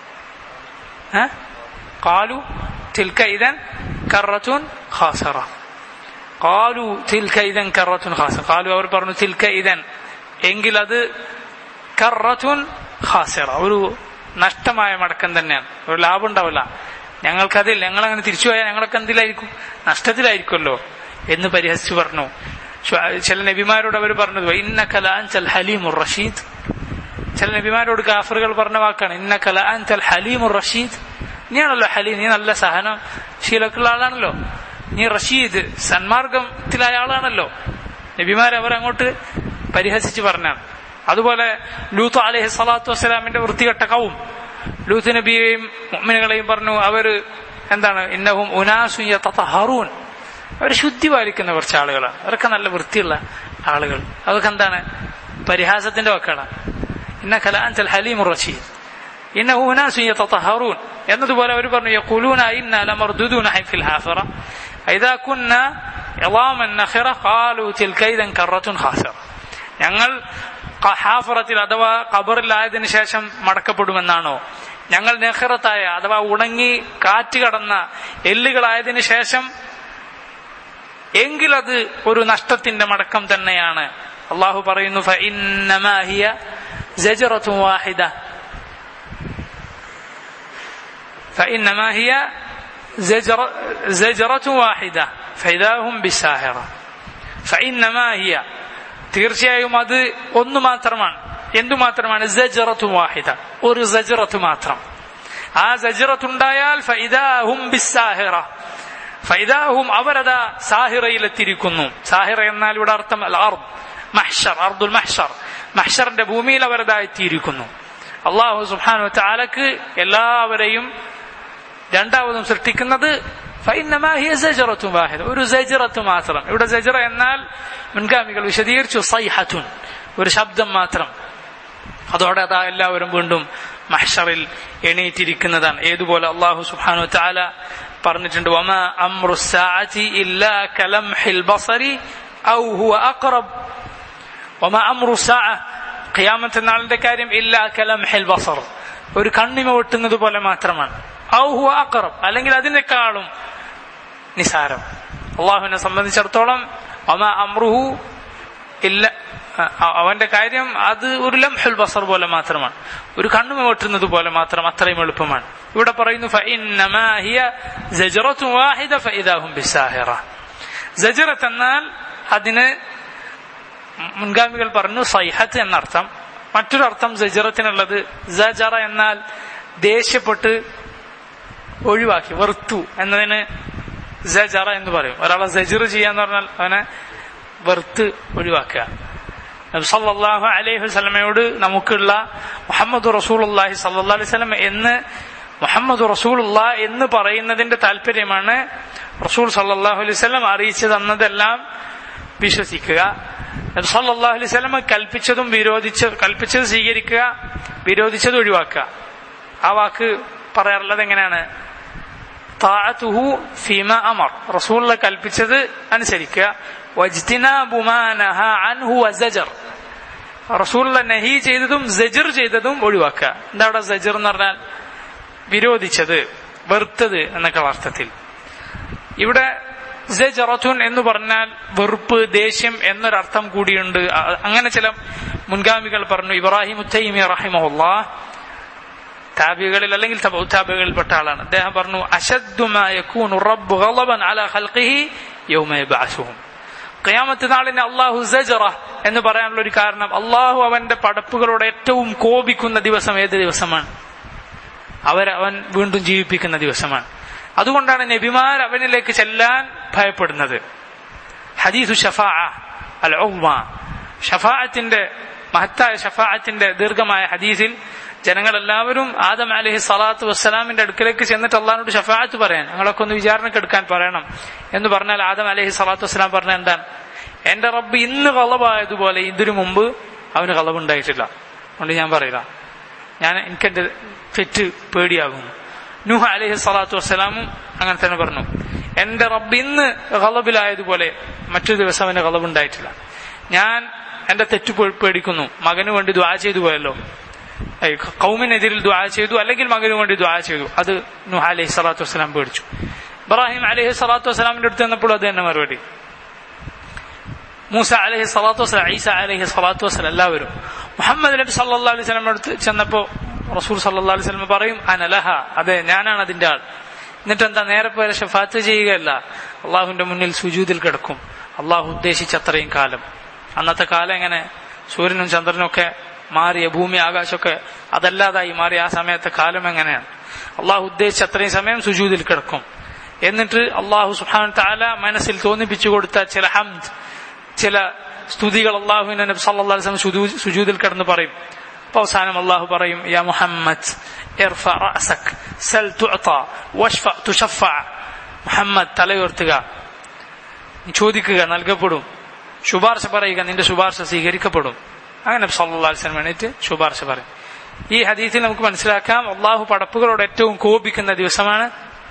ഖാലൂ തിൽക ഇദൻ കറത്തുൻ ഖാസിറ. ഖാലൂ തിൽക ഇദൻ കറത്തുൻ ഖാസിറ. ഖാലൂ അവർ പറഞ്ഞു തിൽക ഇദൻ എങ്കിൽ അത് കറത്തുൻ ഖാസിറ, ഒരു നഷ്ടമായ മടക്കം തന്നെയാണ്, ഒരു ലാഭം ഉണ്ടാവില്ല ഞങ്ങൾക്കതിൽ. ഞങ്ങളങ്ങനെ തിരിച്ചു പോയാൽ ഞങ്ങളൊക്കെ എന്തിലായിരിക്കും? നഷ്ടത്തിലായിരിക്കുമല്ലോ എന്ന് പരിഹസിച്ചു പറഞ്ഞു. ചില നബിമാരോട് അവർ പറഞ്ഞത് ഇന്നക ലഅൻതൽ ഹലീമുർ റഷീദ്, ചില നബിമാരോട് കാഫറുകൾ പറഞ്ഞ വാക്കാണ് ഇന്നക ലഅൻതൽ ഹലീമുർ റഷീദ്, നീയാണല്ലോ ഹലീം, നീ നല്ല സഹനം ശീലക്കുള്ള ആളാണല്ലോ, നീ റഷീദ് സന്മാർഗത്തിലായ ആളാണല്ലോ. നബിമാരെ അവരങ്ങോട്ട് പരിഹസിച്ച് പറഞ്ഞാണ്. അതുപോലെ ലൂത്ത് അലൈഹി സ്വലാത്തു വസ്സലാമിന്റെ വൃത്തികെട്ട കൗം ലൂത്ത് നബിയെയും മുഅ്മിനുകളെയും പറഞ്ഞു അവര് എന്താണ് ഇന്നഹും ഉനാസുൻ യതതഹറൂൻ, അവർ ശുദ്ധി പാലിക്കുന്ന കുറച്ച് ആളുകളാണ്, അവരൊക്കെ നല്ല വൃത്തിയുള്ള ആളുകൾ. അതൊക്കെ എന്താണ് പരിഹാസത്തിന്റെ വാക്കാണ്. ഇന്നക ലഅൻതൽ ഹലീമുർ റഷീദ് ഇന്നഹു ഉനാസുൻ യതതഹറൂൻ എന്നതുപോലെ അവർ പറഞ്ഞു യഖൂലൂന ഇന്നാ ലമർദൂദൂന ഫിൽ ഹാഫറ ഇദാ കുന്നാ ഇളാമൻ നഖറ ഖാലൂ തിൽക ഇദൻ കറത്തുൻ ഖാസിറ, ഞങ്ങൾ ഹാഫറത്തിൽ അഥവാ ഖബറിലായതിനു ശേഷം മടക്കപ്പെടുമെന്നാണോ, ഞങ്ങൾ നെഹ്റത്തായ അഥവാ ഉണങ്ങി കാറ്റ് കടന്ന എല്ലുകളായതിനു ശേഷം എങ്കിലത് ഒരു നഷ്ടത്തിന്റെ മടക്കം തന്നെയാണ്. അള്ളാഹു പറയുന്നു ഫഇന്നമാ ഹിയ സജറത്തുൻ വാഹിദ ഫഇന്നമാ ഹിയ സജറത്തുൻ വാഹിദ ഫഇദാ ഹും ബിസ്സാഹിറ. ഫഇന്നമാ ഹിയ തീർച്ചയായും അത് ഒന്നു മാത്രമാണ്. എന്തുമാത്രമാണ്? സജറത്തുൻ വാഹിദ, ഒരു സജറത്ത് മാത്രം. ആ സജറത്തുണ്ടായാൽ ഫഇദാ ഹും ബിസ്സാഹിറ, ഫഇദാ ഹും അവരതാ സാഹിറയിലെത്തിയിരിക്കുന്നു. സാഹിറ എന്നാൽ ഇവിടെ അർത്ഥം അൽ അർദ് മഹ്ശർ, അർദുൽ മഹ്ശർ, മഹ്ശറിന്റെ ഭൂമിയിൽ അവരതാ എത്തിയിരിക്കുന്നു. അല്ലാഹു സുബ്ഹാനഹു വ തആലക്ക് എല്ലാവരെയും രണ്ടാമതും സൃഷ്ടിക്കുന്നത് ഫഇന്നമാ ഹിയ സജറത്തുൻ വാഹിദ, ഒരു സജറത്ത് മാത്രം. ഇവിടെ സജറ എന്നാൽ മുൻഗാമികൾ വിശദീകരിച്ചു സൈഹത്തുൻ, ഒരു ശബ്ദം മാത്രം. അതോടെ അതാ എല്ലാവരും വീണ്ടും മഹ്ശറിൽ എണീറ്റിരിക്കുന്നതാണ്. ഏതുപോലെ അല്ലാഹു സുബ്ഹാനഹു വ തആല പറഞ്ഞിട്ടുണ്ട് വമാ അംറു സ്സാഅതി ഇല്ലാ കലംഹിൽ ബസരി ഔ ഹുവ അഖറബ്. വമാ അംറു സ്സാഅ, ഖിയാമത്ത് നാളിന്റെ കാര്യം ഇല്ലാ കലംഹിൽ ബസർ, ഒരു കണ്ണിമ വെട്ടുന്നത് പോലെ മാത്രമാണ്. ഔ ഹുവ അഖറബ്, അല്ലെങ്കിൽ അതിനേക്കാളും നിസാരം. അള്ളാഹുവിനെ സംബന്ധിച്ചിടത്തോളം വമാ അംറുഹു ഇല്ല, അവന്റെ കാര്യം അത് ഒരു ലംഹുൽ ബസർ പോലെ മാത്രമാണ്, ഒരു കണ്ണുമ വെട്ടുന്നത് പോലെ മാത്രം, അത്രയും എളുപ്പമാണ്. ഇവിടെ പറയുന്നു ഫഇന്നമാ ഹിയ സജറത്തുൻ വാഹിദ ഫഇദാ ഹും ബിസ്സാഹിറ. സജറത്ത് എന്നാൽ അതിന് മുൻഗാമികൾ പറഞ്ഞു സൈഹത്ത് എന്നർത്ഥം. മറ്റൊരർത്ഥം സജറത്തിനുള്ളത് സജറ എന്നാൽ ദേഷ്യപ്പെട്ട് ഒഴിവാക്കി, വെറുത്തു എന്നതിന് സജറ എന്ന് പറയും. ഒരാളെ സജർ ചെയ്യാന്ന് പറഞ്ഞാൽ അവനെ വെറുത്ത് ഒഴിവാക്കുക. നബി സല്ലല്ലാഹു അലൈഹി വസല്ലമയോട് നമുക്കുള്ള മുഹമ്മദ് റസൂലുള്ളാഹി സല്ലല്ലാഹു അലൈഹി വസല്ലം എന്ന് മുഹമ്മദ് റസൂലുള്ളാഹ് എന്ന് പറയുന്നതിന്റെ താല്പര്യമാണ് റസൂൽ സല്ലല്ലാഹു അലൈഹി വസല്ലം അറിയിച്ചു തന്നതെല്ലാം വിശ്വസിക്കുക. നബി സല്ലല്ലാഹു അലൈഹി വസല്ലം കൽപ്പിച്ചത് സ്വീകരിക്കുക, വിരോധിച്ചത് ഒഴിവാക്കുക. ആ വാക്ക് പറയാറുള്ളത് എങ്ങനെയാണ്? താഅതുഹു ഫീമാ അമർ, റസൂൽ കൽപ്പിച്ചത് അനുസരിക്കുക. വജ്തിനാബു മാ നഹാ അൻഹു വസജർ, റസൂൽ നഹി ചെയ്തതും സജർ ചെയ്തതും ഒഴിവാക്കുക. എന്താ അവിടെ സജർ എന്ന് പറഞ്ഞാൽ? വിരോധിച്ചത്, വെറുത്തത് എന്നൊക്കെ അർത്ഥത്തിൽ. ഇവിടെ സജറത്തുൻ എന്ന് പറഞ്ഞാൽ വെറുപ്പ്, ദേഷ്യം എന്നൊരർത്ഥം കൂടിയുണ്ട്. അങ്ങനെ ചില മുൻഗാമികൾ പറഞ്ഞു. ഇബ്രാഹിം ഉത്തൈമി റഹിമഹുല്ലാഹ് താബികളിൽ അല്ലെങ്കിൽ താബികളിൽപ്പെട്ട ആളാണ്. അദ്ദേഹം പറഞ്ഞു അശദ്ദു മാ യകൂനു റബ്ബു ഗളബൻ അലാ ഖൽഖിഹി യൗമ യബ്അസുഹും. ഖിയാമത്ത് നാളിന് അല്ലാഹു സജറ എന്ന് പറയാനുള്ള ഒരു കാരണം, അല്ലാഹു അവന്റെ പടപ്പുകളോട് ഏറ്റവും കോപിക്കുന്ന ദിവസം ഏത് ദിവസമാണ്? അവൻ വീണ്ടും ജീവിപ്പിക്കുന്ന ദിവസമാണ്. അതുകൊണ്ടാണ് നബിമാർ അവനിലേക്ക് ചെല്ലാൻ ഭയപ്പെടുന്നത്. ഹദീസു ഷഫാഅ അൽ ഉമ്മ, ഷഫാഅത്തിന്റെ മഹത്തായ ഷഫാഅത്തിന്റെ ദീർഘമായ ഹദീസിൽ ജനങ്ങളെല്ലാവരും ആദം അലൈഹി സ്വലാത്തു വസ്സലാമിന്റെ അടുക്കലേക്ക് ചെന്നിട്ട് അള്ളാഹിനോട് ഷഫാഅത്ത് പറയാൻ, ഞങ്ങളൊക്കെ ഒന്ന് വിചാരണക്കെടുക്കാൻ പറയണം എന്ന് പറഞ്ഞാൽ ആദം അലൈഹി സ്വലാത്തു വസ്സലാം പറഞ്ഞ എന്താണ്? എന്റെ റബ്ബ് ഇന്ന് കളവായതുപോലെ ഇതിനു മുമ്പ് അവന് കളവുണ്ടായിട്ടില്ല, അതുകൊണ്ട് ഞാൻ പറയില്ല, എനിക്കെന്റെ തെറ്റ് പേടിയാകുന്നു. നൂഹ് അലൈഹി സ്വലാത്തു വസ്സലാമും അങ്ങനെ തന്നെ പറഞ്ഞു, എന്റെ റബ്ബ് ഇന്ന് കളബിലായതുപോലെ മറ്റൊരു ദിവസം അവന് കളവുണ്ടായിട്ടില്ല, ഞാൻ എന്റെ തെറ്റ് പേടിക്കുന്നു. മകന് വേണ്ടി ദുആ ചെയ്തു പോയല്ലോ, ഖൗമിനെതിരിൽ ദുആ ചെയ്തു, അല്ലെങ്കിൽ മകന് വേണ്ടി ദുആ ചെയ്തു, അത് നൂഹ് അലൈഹി സ്വലാത്തു വസ്സലാം പേടിച്ചു. ഇബ്രാഹിം അലൈഹി സ്വലാത്തു വസ്സലാമിന്റെ അടുത്ത് ചെന്നപ്പോൾ അത് തന്നെ മറുപടി. മൂസ അലൈഹി സ്വലാത്തു വസ്സലാം, ഈസ അലൈഹി സ്വലാത്തു വസ്സലാം, എല്ലാവരും. മുഹമ്മദ് നബി സല്ലല്ലാഹു അലൈഹി വസല്ലം അടുത്ത് ചെന്നപ്പോ റസൂൽ സല്ലല്ലാഹു അലൈഹി വസല്ലം പറയും അനലഹ, അതെ ഞാനാണ് അതിന്റെ ആൾ. എന്നിട്ട് എന്താ? നേരെ പോലെ ഷഫാത്ത് ചെയ്യുകയല്ല, അള്ളാഹുവിന്റെ മുന്നിൽ സുജൂദിൽ കിടക്കും, അള്ളാഹു ഉദ്ദേശിച്ച അത്രയും കാലം. അന്നത്തെ കാലം എങ്ങനെ? സൂര്യനും ചന്ദ്രനും ഒക്കെ മാറിയ ഭൂമി ആകാശമൊക്കെ അതല്ലാതായി മാറിയ ആ സമയത്തെ കാലം എങ്ങനെയാണ്? അള്ളാഹു ഉദ്ദേശിച്ച അത്രയും സമയം സുജൂദിൽ കിടക്കും. എന്നിട്ട് അള്ളാഹു സുബ്ഹാനഹു തആല മനസ്സിൽ തോന്നിപ്പിച്ചു കൊടുത്ത ചില ഹംദ്, ചില സ്തുതികൾ അള്ളാഹുവിന്റെ നബി സല്ലല്ലാഹു അലൈഹി വസല്ലം സുജൂദിൽ കിടന്ന് പറയും. അപ്പൊ അവസാനം അള്ളാഹു പറയും, യാ മുഹമ്മദ് ഇർഫഅ റഅസക് സൽ തുഅത വശ്ഫഅ തുശഫഅ. മുഹമ്മദ് തലയുയർത്തുക, ചോദിക്കുക നൽകപ്പെടും, ശുപാർശ പറയുക നിന്റെ ശുപാർശ സ്വീകരിക്കപ്പെടും. അങ്ങനെ നബി സല്ലല്ലാഹു അലൈഹി വസല്ലം എണീറ്റ് ശുപാർശ പറയും. ഈ ഹദീസിൽ നമുക്ക് മനസ്സിലാക്കാം, അള്ളാഹു പടപ്പുകളോട് ഏറ്റവും കോപിക്കുന്ന ദിവസമാണ്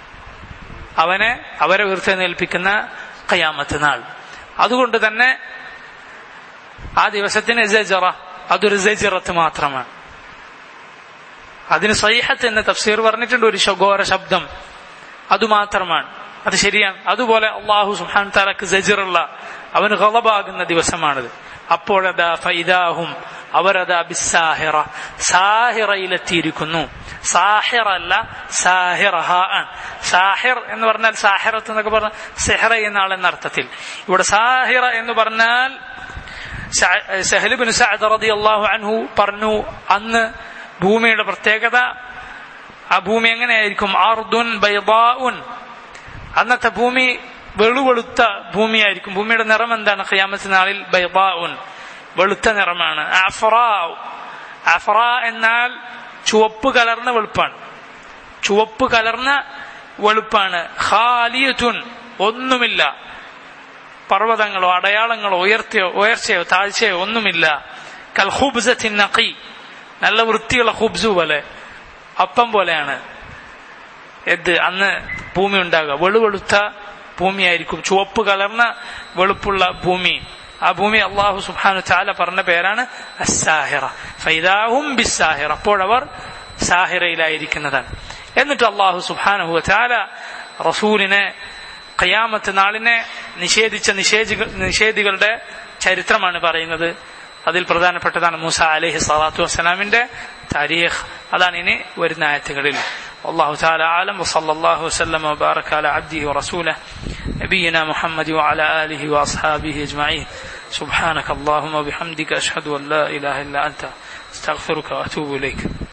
അവരെ ഉയർത്തെഴുന്നേൽപ്പിക്കുന്ന ഖിയാമത്ത് നാൾ. അതുകൊണ്ട് തന്നെ ആ ദിവസത്തിന് സജറ, അതൊരു സജറത്ത് മാത്രമാണ്. അതിന് സൈഹത്ത് എന്ന തഫ്സീർ പറഞ്ഞിട്ടുണ്ട്, ഒരു ഘോര ശബ്ദം, അതുമാത്രമാണ്. അത് ശരിയാണ്. അതുപോലെ അള്ളാഹു സുബ്ഹാനഹു തആലക്ക് സജറുള്ള, അവന് ഗളബാകുന്ന ദിവസമാണിത്. അപ്പോഴതാ ഫൈദാഹും, അവരതാ ബിസ്സാഹിറ, സാഹിറയിലെത്തിയിരിക്കുന്നു. സാഹിറ അല്ല, സാഹിറഹ ആണ്. സാഹിർ എന്ന് പറഞ്ഞാൽ സാഹിറത്ത് എന്നൊക്കെ പറഞ്ഞാൽ സെഹറ എന്ന ആളെന്ന അർത്ഥത്തിൽ. ഇവിടെ സാഹിറ എന്ന് പറഞ്ഞാൽ സഹൽ ഇബ്നു സഅദ് റളിയല്ലാഹു അൻഹു പറഞ്ഞു, അന്ന് ഭൂമിയുടെ പ്രത്യേകത, ആ ഭൂമി എങ്ങനെയായിരിക്കും? അർദുൻ ബൈദാഉൻ, അന്നത്തെ ഭൂമി വെളുവെളുത്ത ഭൂമിയായിരിക്കും. ഭൂമിയുടെ നിറം എന്താണ്? ഖിയാമത്ത് നാളിൽ ബൈദാഉൻ, വെളുത്ത നിറമാണ്. അഫ്റ എന്നാൽ ചുവപ്പ് കലർന്ന വെളുപ്പാണ്, ചുവപ്പ് കലർന്ന വെളുപ്പാണ്. ഖാലിയത്തുൻ, ഒന്നുമില്ല, പർവ്വതങ്ങളോ അടയാളങ്ങളോ ഉയർച്ചയോ താഴ്ചയോ ഒന്നുമില്ല. കൽ ഖുബ്സത്തിൻ നഖി, നല്ല വൃത്തിയുള്ള ഖുബ്സു പോലെ, അപ്പം പോലെയാണ് അന്ന് ഭൂമി ഉണ്ടാകുക. വെളുവെളുത്ത ഭൂമിയായിരിക്കും, ചുവപ്പ് കലർന്ന വെളുപ്പുള്ള ഭൂമി. ആ ഭൂമി അള്ളാഹു സുബ്ഹാനഹു തആല പറഞ്ഞ പേരാണ് അസ്സാഹിറ. ഫൈദാഹും ബിസ്സാഹിറ, അപ്പോഴവർ സാഹിറയിലായിരിക്കുന്നതാണ്. എന്നിട്ട് അള്ളാഹു സുബ്ഹാനഹു തആല റസൂലിനെ, ഖിയാമത്ത് നാളിനെ നിഷേധിച്ച നിഷേധികളുടെ ചരിത്രമാണ് പറയുന്നത്. അതിൽ പ്രധാനപ്പെട്ടതാണ് മൂസ അലൈഹി സ്വലാത്തു വസ്സലാമിന്റെ താരീഖ്. അതാണ് ഇനി വരുന്ന ആയത്തുകളിൽ. والله تعالى أعلم وصلى الله وسلم وبارك على عبده ورسوله نبينا محمد وعلى آله وأصحابه أجمعين. سبحانك اللهم وبحمدك أشهد أن لا إله إلا أنت أستغفرك وأتوب إليك.